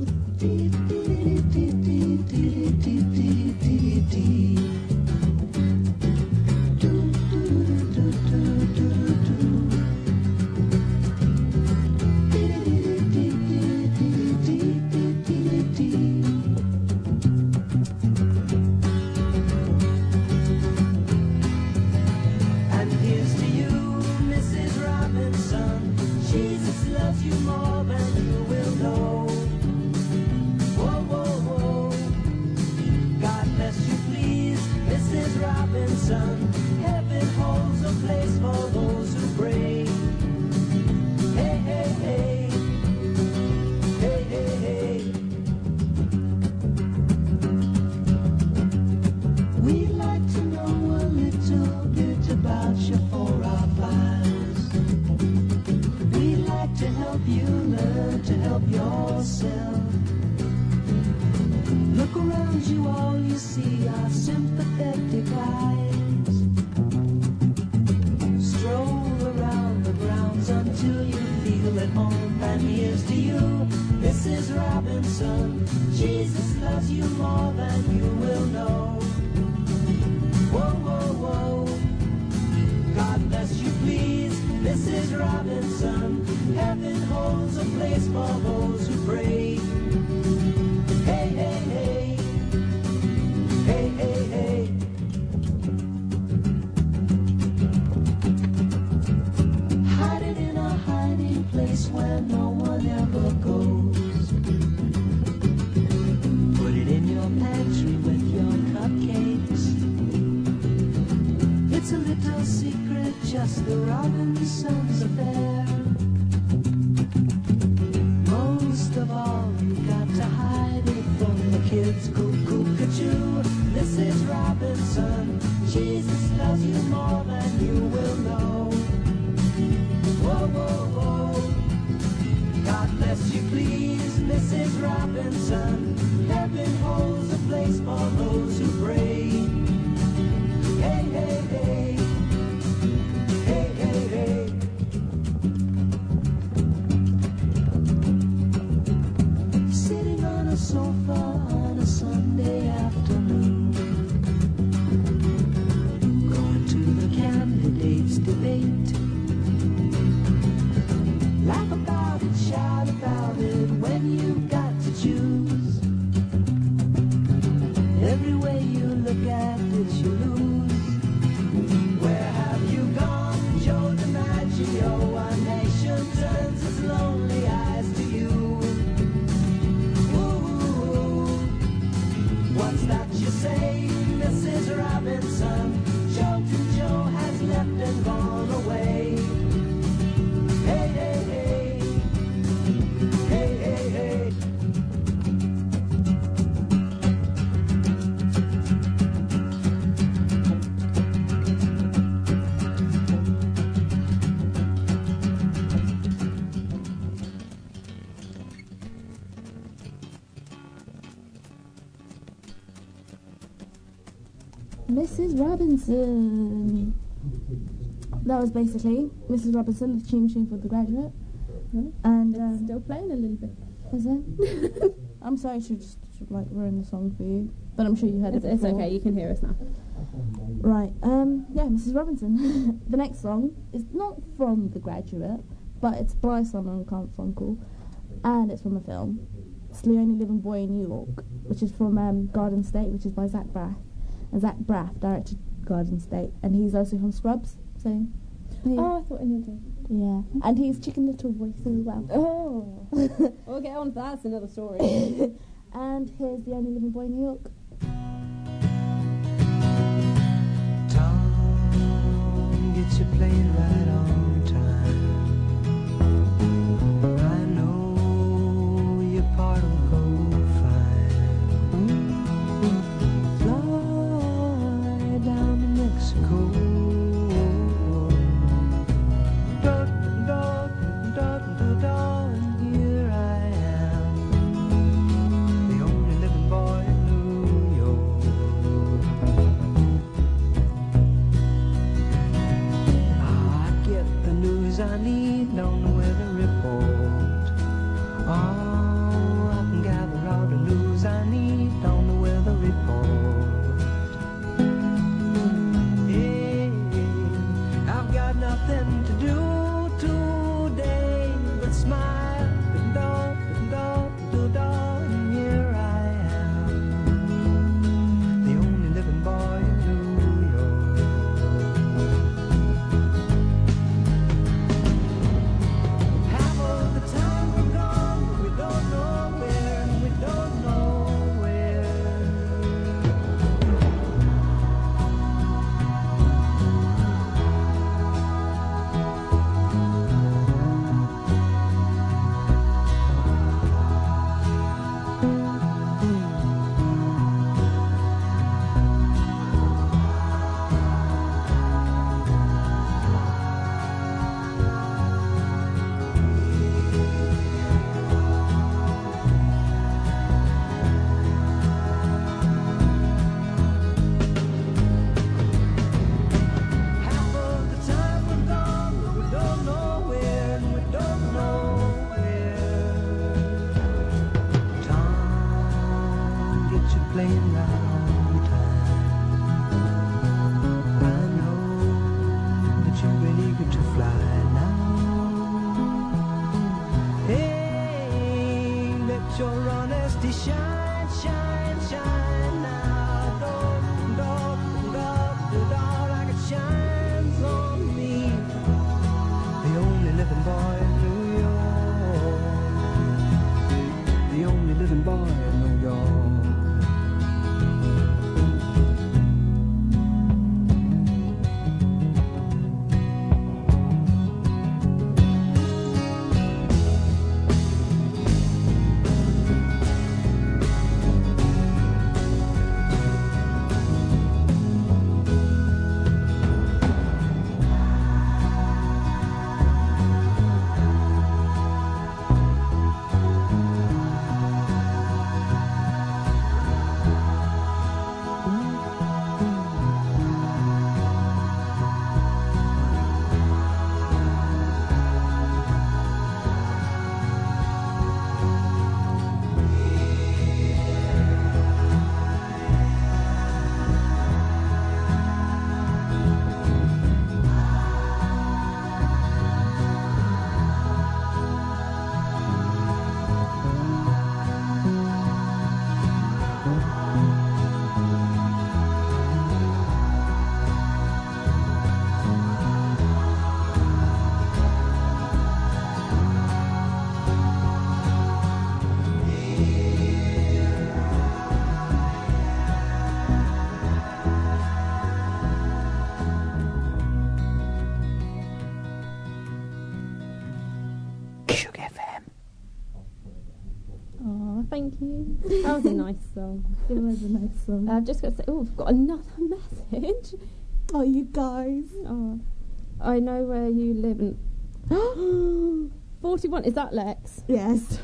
And here's to you, Missus Robinson. Jesus loves you more than you will know. Whoa, whoa, whoa. God bless you, please, Missus Robinson. Heaven holds a place for those who pray. Hey, hey, hey. Hey, hey, hey. We'd like to know a little bit about you for our files. We'd like to help you learn to help yourself. Look around you, all you see are sympathetic eyes. Stroll around the grounds until you feel at home. And here's to you, Missus Robinson. Jesus loves you more than you will know. Whoa, whoa, whoa. God bless you, please, Missus Robinson. Heaven holds a place for those who pray. Hey, hey, hey. Hey, hey, hey. Hiding in a hiding place where no one ever goes. Put it in your pantry with your cupcakes. It's a little secret, just the Robinsons affair. Most of all, you got to hide it from the kids. Cuckoo-cuckoo, Missus Robinson. Jesus loves you more than you will know. Whoa, whoa, whoa. God bless you, please, Missus Robinson. Heaven holds a place for those who pray. Hey, hey, hey. Hey, hey, hey. Sitting on a sofa on a Sunday afternoon, going to the candidates' debate. Laugh about it, shout about it when you've got to choose. Every way you look at it, you lose. Where have you gone, Joe DiMaggio? Our nation turns its lonely eyes to you. Ooh, what's that you say, Missus Robinson? Joe to Joe has left and gone away. Hey, hey, hey. Hey, hey, hey. Missus Robinson. That was basically Missus Robinson, the theme tune for The Graduate. And um, Still playing a little bit. is it? I'm sorry to just to, like ruin the song for you, but I'm sure you heard It's, it it's before. okay, you can hear us now. Right. Um. Yeah, Missus Robinson. The next song is not from The Graduate, but it's by Simon and Garfunkel, and it's from a film. It's The Only Living Boy in New York, which is from um, Garden State, which is by Zach Braff. And Zach Braff directed Garden State, and he's also from Scrubs. So, yeah. Oh, I thought I knew that. Yeah, and he's Chicken Little voice as well. Oh, we'll get on to that. That's another story. And here's The Only Living Boy in New York. Tom gets you playing right on time. I know your part will go fine. plane ride on time. I know that you've been eager to fly now. Hey, let your honesty shine, shine, shine now. Don't, don't, don't, don't, like it shines on me. The only living boy in New York. The only living boy in New York. Oh, thank you. That was a nice song. It was a nice song. I've just got to say, oh, I've got another message. Oh, you guys. Oh, I know where you live and forty-one, is that Lex? Yes.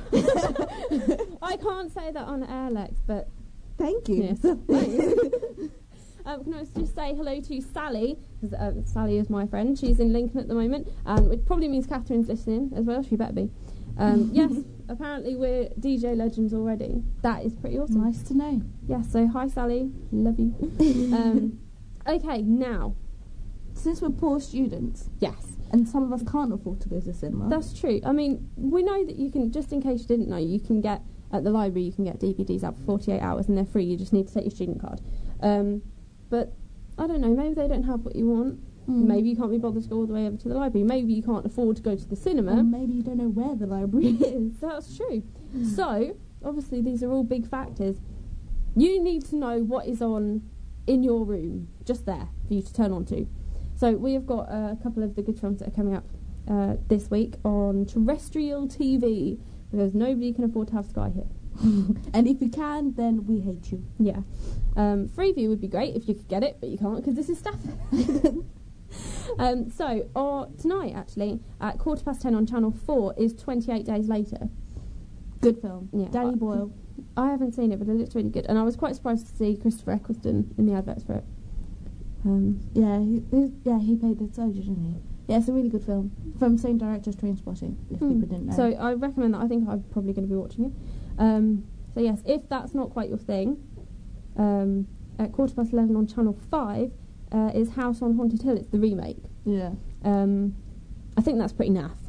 I can't say that on air, Lex, but Thank you. yes. Thanks. Um, can I just say hello to Sally, because um, Sally is my friend. She's in Lincoln at the moment, and it probably means Catherine's listening as well. She better be. Um, yes, apparently we're D J legends already. That is pretty awesome. Nice to know. Yeah, so hi Sally, love you. um, okay, now, Since we're poor students, yes, and some of us can't afford to go to cinema. that's true. I mean, we know that you can, just in case you didn't know, you can get, at the library, you can get D V Ds out for forty-eight hours and they're free. You just need to take your student card. Um, but, I don't know, maybe they don't have what you want. Mm. Maybe you can't be bothered to go all the way over to the library. Maybe you can't afford to go to the cinema. Or maybe you don't know where the library is. That's true. So, obviously, these are all big factors. You need to know what is on in your room, just there, for you to turn on to. So, we have got uh, a couple of the good films that are coming up uh, this week on terrestrial T V, because nobody can afford to have Sky here. And if you can, then we hate you. Yeah. Um, Freeview would be great if you could get it, but you can't because this is Stafford. um, so, or tonight, actually, at quarter past ten on Channel four is twenty-eight Days Later. Good film. Yeah. Danny I- Boyle. I haven't seen it, but it looks really good. And I was quite surprised to see Christopher Eccleston in the adverts for it. Um, Yeah, he, he, yeah, he played the soldier, didn't he? Yeah, it's a really good film. From same director as Trainspotting, if Hmm. people didn't know. So I recommend that. I think I'm probably going to be watching it. Um, so yes, if that's not quite your thing, um, at quarter past eleven on Channel five uh, is House on Haunted Hill. It's the remake. yeah. Um, I think that's pretty naff.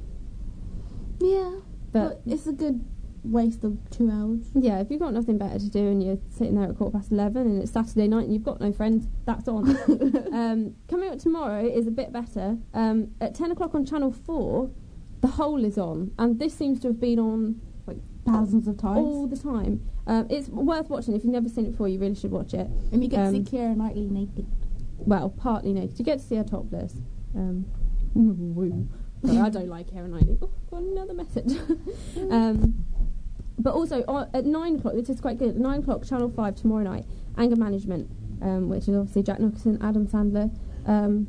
Yeah, But but it's a good waste of two hours. yeah, if you've got nothing better to do and you're sitting there at quarter past eleven and it's Saturday night and you've got no friends, that's on. um, coming up tomorrow is a bit better. Um, at ten o'clock on Channel four, The Hole is on, and this seems to have been on Thousands of times. all the time. Um, it's worth watching. If you've never seen it before, you really should watch it. And you get um, to see Keira Knightley naked. Well, partly naked. You get to see her topless. Um, woo. Sorry, I don't like Keira Knightley. Oh, got another message. um, but also on, at nine o'clock, this is quite good. At nine o'clock, Channel Five tomorrow night. Anger Management, um, which is obviously Jack Nicholson, Adam Sandler. Um,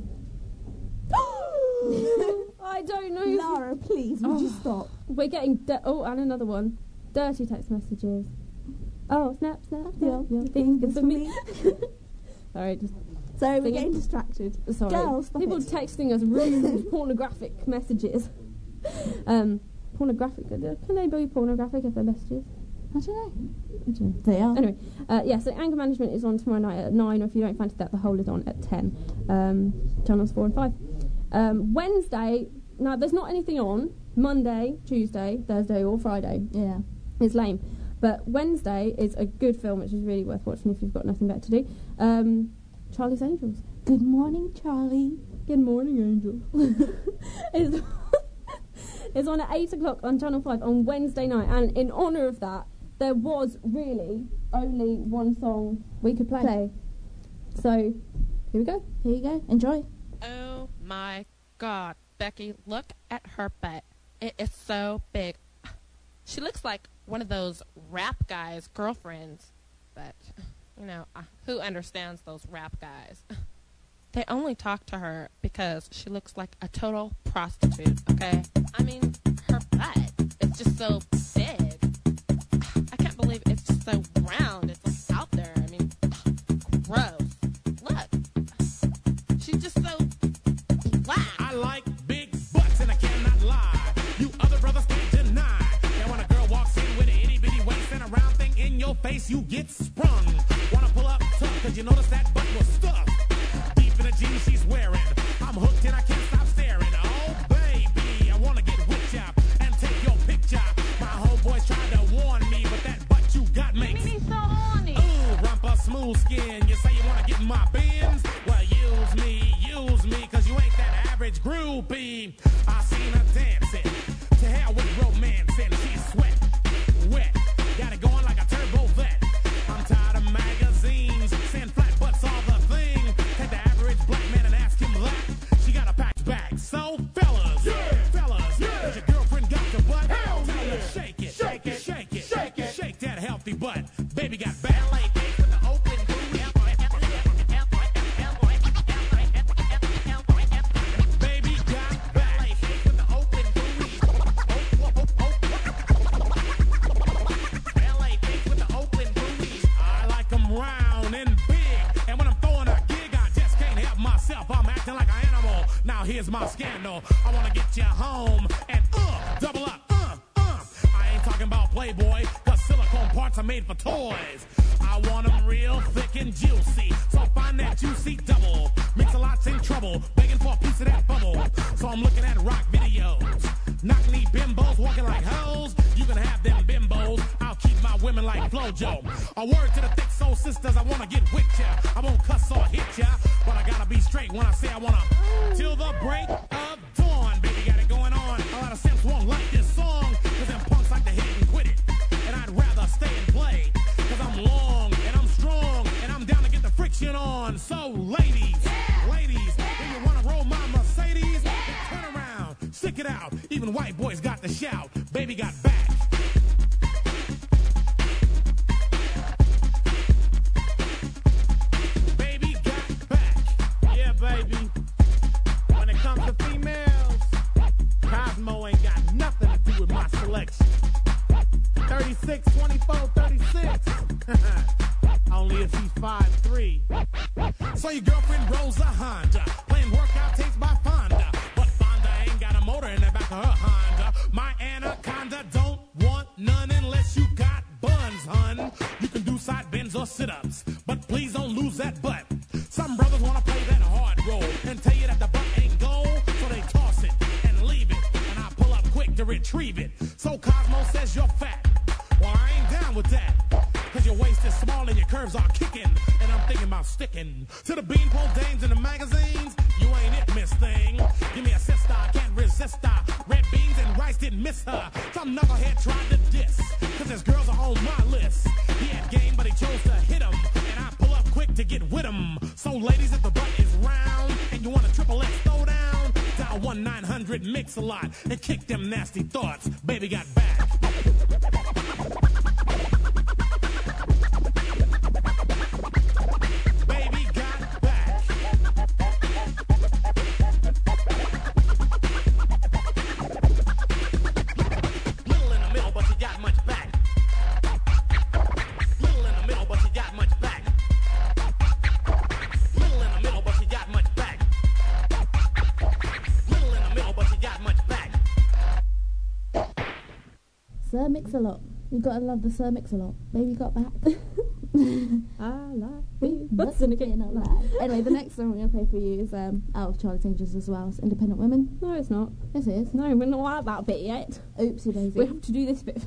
I don't know. if- Lara, please, would you stop? We're getting di- oh, and another one. Dirty text messages. Oh, snap, snap, Yeah, snap. Yeah, fingers for me. Sorry, just Sorry, we're Singing. getting distracted. sorry. Girls, stop People it. texting us rude pornographic messages. Um, pornographic. Can they be pornographic if they're messages? I don't know. I don't know. They are. Anyway, uh, yeah, so Anger Management is on tomorrow night at nine, or if you don't fancy that, The Hole is on at ten. Um, channels four and five. Um, Wednesday, now there's not anything on. Monday, Tuesday, Thursday or Friday. Yeah. It's lame. But Wednesday is a good film, which is really worth watching if you've got nothing better to do. Um, Charlie's Angels. Good morning, Charlie. Good morning, Angel. it's, it's on at eight o'clock on Channel five on Wednesday night, and in honour of that, there was really only one song we could play. Play. So, here we go. Here you go. Enjoy. Oh my God, Becky, look at her butt. It is so big. She looks like one of those rap guys' girlfriends. But, you know, uh, who understands those rap guys? They only talk to her because she looks like a total prostitute, okay? I mean, her butt is just so big. I can't believe it's just so round. It's like out there. I mean, gross. Look. She's just so black. I like big butts and I cannot lie. You other brothers can't deny. And when a girl walks in with an itty bitty waist and a round thing in your face, you get sprung. Wanna pull up tough, cause you notice that butt was stuffed deep in the jeans she's wearing. I'm hooked and I can't stop staring. Oh baby, I wanna get with ya and take your picture. My homeboys tried to warn me, but that butt you got makes me so horny. Ooh, rumpa smooth skin. You say you wanna get in my bins? Well, use me, use me, cause you ain't that average groupie. I seen her dancing. To hell with romance and she's sweat, wet. Got it going like a turbo vet. I'm tired of magazines saying flat butts all the thing. Take the average black man and ask him that. She got a packed bag. So fellas, yeah, fellas, yeah. Has your girlfriend got your butt? Hell Tell yeah. her shake it, shake it, shake it, shake it, shake that healthy butt. Baby got back. With the open booty. Baby got back. With the open booty. L A with the open booty. I like them round and big. And when I'm throwing a gig, I just can't help myself. I'm acting like an animal. Now here's my scandal. I wanna get you home and uh, double up, uh, uh. I ain't talking about Playboy, cause silicone parts are made for toys. I want them real thick and juicy. So find that juicy double. Mix a lot's in trouble, begging for a piece of that bubble. So I'm looking at rock videos. Knock-knee bimbos walking like hoes. You can have them bimbos. I'll keep my women like Flojo. A word to the thick soul sisters, I wanna get with ya. I won't cuss or hit ya, but I gotta be straight when I say I wanna. Till the break of dawn, baby, got it going on. A lot of simps won't like this song, cause them punks like to hit and quit it. And I'd rather stay and play, cause I'm long and I'm strong, and I'm down to get the friction on. So ladies, yeah. ladies, if you wanna roll my Mercedes, yeah. then turn around, stick it out. Even white boys got the shout. Baby got back. Baby got back. Yeah, baby. When it comes to females, Cosmo ain't got nothing to do with my selection. thirty-six, twenty-four, thirty-six. Only if she's five three. So your girlfriend rolls a Honda, playing workout tapes by Fonda. But Fonda ain't got a motor in the back of her Honda. My Anaconda don't want none unless you got buns, hun. You can do side bends or sit-ups, but please don't lose that butt. Some brothers wanna play that hard role and tell you that the butt ain't gold, so they toss it and leave it, and I pull up quick to retrieve it. So Cosmo says you're fat. Well, I ain't down with that, cause your waist is small and your curves are kicking, and I'm thinking about sticking to the beanpole dames in the magazines. You ain't it, miss thing. Give me a sister, I can't resist her. Red beans and rice didn't miss her. Some knucklehead tried to diss, cause his girls are on my list. He had game, but he chose to hit him, and I pull up quick to get with him. So ladies, if the butt is round and you want a triple X throw down, dial one nine hundred mix a lot and kick them nasty thoughts. Baby got back. Baby got back. Little in the middle, but she got much back. Little in the middle, but she got much back. Little in the middle, but she got much back. Little in the middle, but she got much back. Sir Mix-a-Lot. You've got to love the Sir Mix-a-Lot. Baby got back. I like you. What's in the game? Not live. Anyway, the next song we're going to play for you is um, out of Charlie's Angels as well. It's Independent Women. No, it's not. Yes, it is. No, we're not at that bit yet. Oopsie daisy. We have to do this bit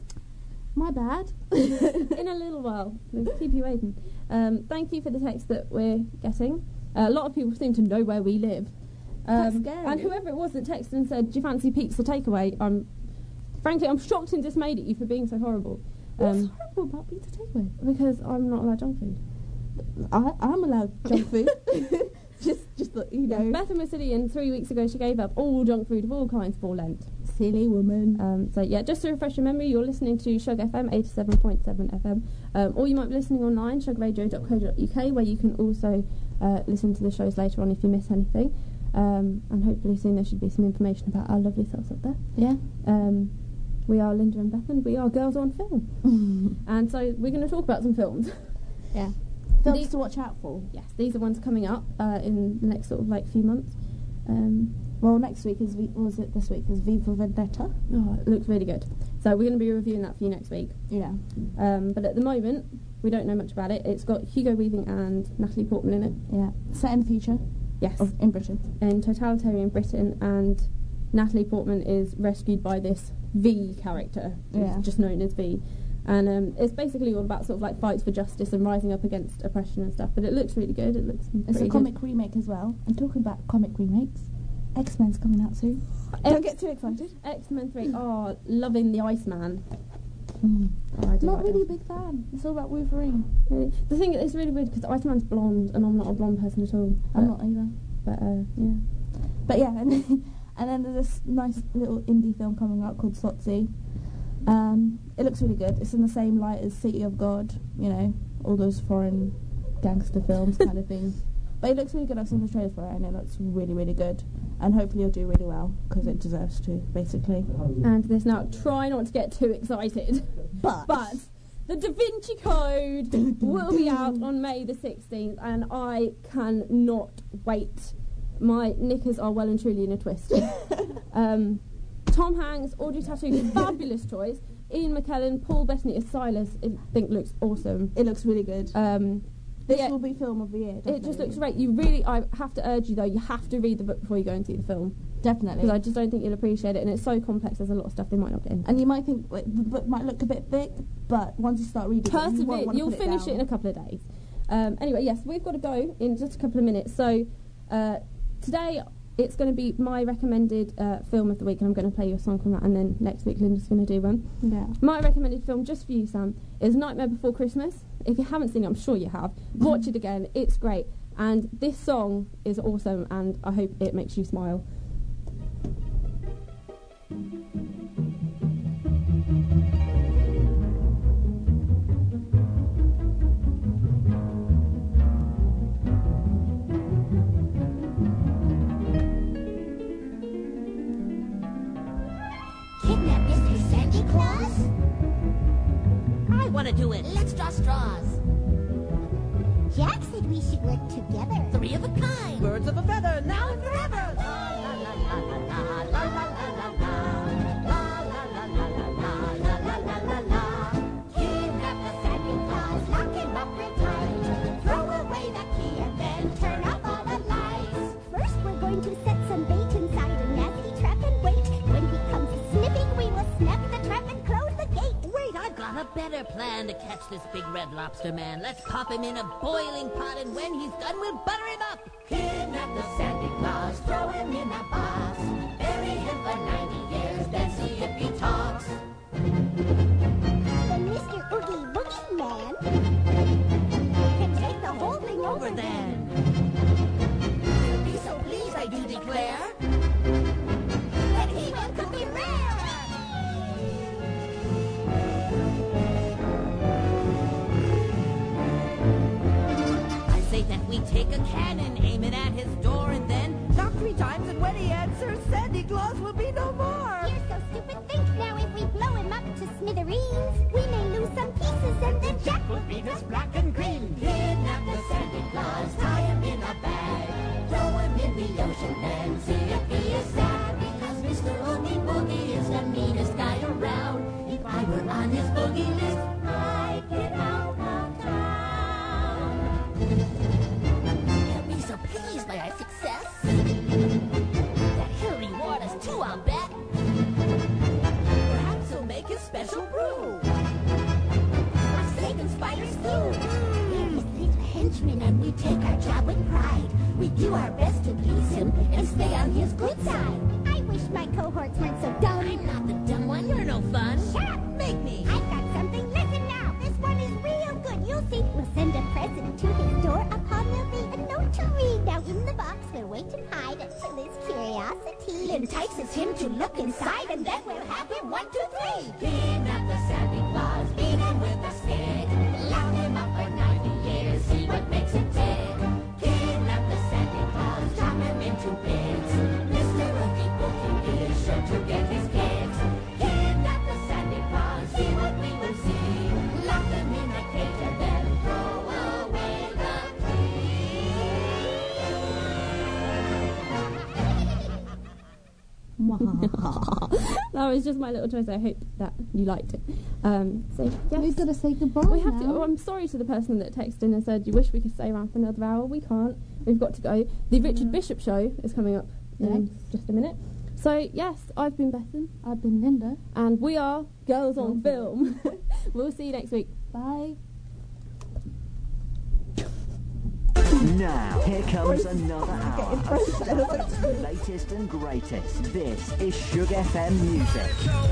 My bad. in a little while. We'll keep you waiting. Um, thank you for the text that we're getting. Uh, a lot of people seem to know where we live. That's Um, scary. and whoever it was that texted and said, "Do you fancy pizza takeaway?" I'm, frankly, I'm shocked and dismayed at you for being so horrible. What's Um, horrible about pizza takeaway? because I'm not allowed junk food. I, I'm allowed junk food. just, just that, you know. Beth in the city, and three weeks ago she gave up all junk food of all kinds for Lent. Silly woman. Um, so yeah, just to refresh your memory, you're listening to Shug F M eighty-seven point seven F M, um, or you might be listening online, shug radio dot co dot U K, where you can also uh, listen to the shows later on if you miss anything. Um, and hopefully soon there should be some information about our lovely selves up there. Yeah. Um, we are Linda and Beth, and we are Girls on Film. And so we're going to talk about some films. Yeah. Films These- to watch out for. Yes, these are ones coming up uh, in the next sort of like few months. Um, Well, next week is v- what was it? This week is V for Vendetta. oh, it looks really good. So we're going to be reviewing that for you next week. Yeah. Um, but at the moment, we don't know much about it. It's got Hugo Weaving and Natalie Portman in it. Yeah. Set in the future Yes. of in Britain. In totalitarian Britain, and Natalie Portman is rescued by this V character, who's Yeah. just known as V. And um, it's basically all about sort of like fights for justice and rising up against oppression and stuff. But it looks really good. It looks It's pretty a comic remake as well. And talking about comic remakes, X-Men's coming out soon. X- Don't get too excited. good. X-Men three. Oh, loving the Iceman. Mm. Oh, I do Not like really a Iceman. big fan. It's all about Wolverine. Really. The thing is really weird because Iceman's blonde and I'm not a blonde person at all. I'm But- not either. But uh, yeah. But yeah, and, and then there's this nice little indie film coming out called Sotzi. Um, it looks really good. It's in the same light as City of God, you know, all those foreign gangster films kind of thing. But it looks really good. I've seen the trailer for it and it looks really, really good. And hopefully it'll do really well because it deserves to, basically. And this now, try not to get too excited. But, But the Da Vinci Code will be out on May the sixteenth, and I cannot wait. My knickers are well and truly in a twist. um, Tom Hanks, Audrey Tautou, fabulous choice. Ian McKellen, Paul Bettany as Silas, I think looks awesome. it looks really good. Um, This yeah, will be film of the year. it just definitely. looks great. You really, I have to urge you though, you have to read the book before you go and see the film, Definitely. because I just don't think you'll appreciate it, and it's so complex. There's a lot of stuff they might not get in. And you might think like, the book might look a bit thick, but once you start reading it, you won't Persevere. wanna You'll put finish it, down. in a couple of days. Um, anyway, yes, we've got to go in just a couple of minutes. So uh, today it's going to be my recommended uh, film of the week, and I'm going to play you a song from that, and then next week Linda's going to do one. Yeah. My recommended film, just for you, Sam, is Nightmare Before Christmas. If you haven't seen it, I'm sure you have. Watch it again. It's great. And this song is awesome, and I hope it makes you smile. Kidnap Mister Santa Claus? I want to do it. Let's draw straws. Jack said we should work together. Three of a kind. Birds of a feather, now and forever. La la la la la la la la la la la la la la la la la la la. Kidnap the Santa Claus, lock him up real tight. Throw away the key and then turn off all the lights. First, we're going to set some bait inside a nasty trap and wait. When he comes sniffing, we will snap the trap and close the gate. Wait, I've got a better plan to catch this big red lobster man. Let's pop him in a boiling pot, and when he's done, we'll butter him up. Kidnap the Santa Claus, throw him in a box. Bury him for ninety years, then see if he talks. Then Mister Oogie Boogie Man can take the whole thing over then. Be so pleased, I do declare. Then he will cook it rare. I say that we take a cannon, aim it at his door, and then Knock three times, and when he answers, Santa Claus will be no more. You're so stupid, think now if we blow him up to smithereens, we may lose some pieces and then Jack will beat us black and green. Kidnap the Santa Claus, tie him in a bag, throw him in the ocean and see if he is sad. Because Mister Oogie Boogie is the meanest guy around. If I were on his boat, Dutchman and we take our job with pride. We do our best to please him and stay on his good side. I wish my cohorts weren't so dumb. I'm not the dumb one. You're no fun. Shut up! Make me. I've got something. Listen now. This one is real good. You'll see. We'll send a present to his door. Upon there'll be a note to read. Now in the box we'll wait and hide until his curiosity entices him to look inside, and then we'll have him one, two, three. Beam up the Santa Claus, beat him with a stick. Lock him up for ninety years, see what makes him tick. Kidnap the Santa Claus, chop him into bits. Mister Oogie Boogie is sure to get his kicks. Kidnap the Santa Claus, see what we will see. Lock him in a cage and then throw away the That was just my little choice. I hope that you liked it. Um, so yes, We've got to say goodbye we have to. now. Oh, I'm sorry to the person that texted in and said you wish we could stay around for another hour. We can't. We've got to go. The Richard Bishop show is coming up in just a minute. So yes, I've been Bethan. I've been Linda. And we are Girls on Film. We'll see you next week. Bye. Now, here comes another hour of Stafford's latest and greatest. This is Sugar F M Music.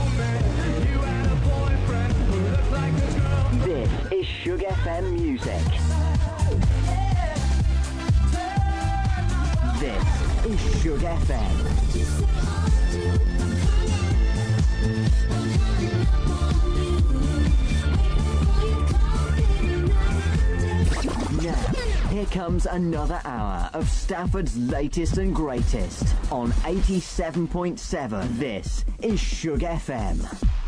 This is Sugar F M Music. This is Sugar F M. Now, here comes another hour of Stafford's latest and greatest on eighty-seven point seven. This is Sugar F M.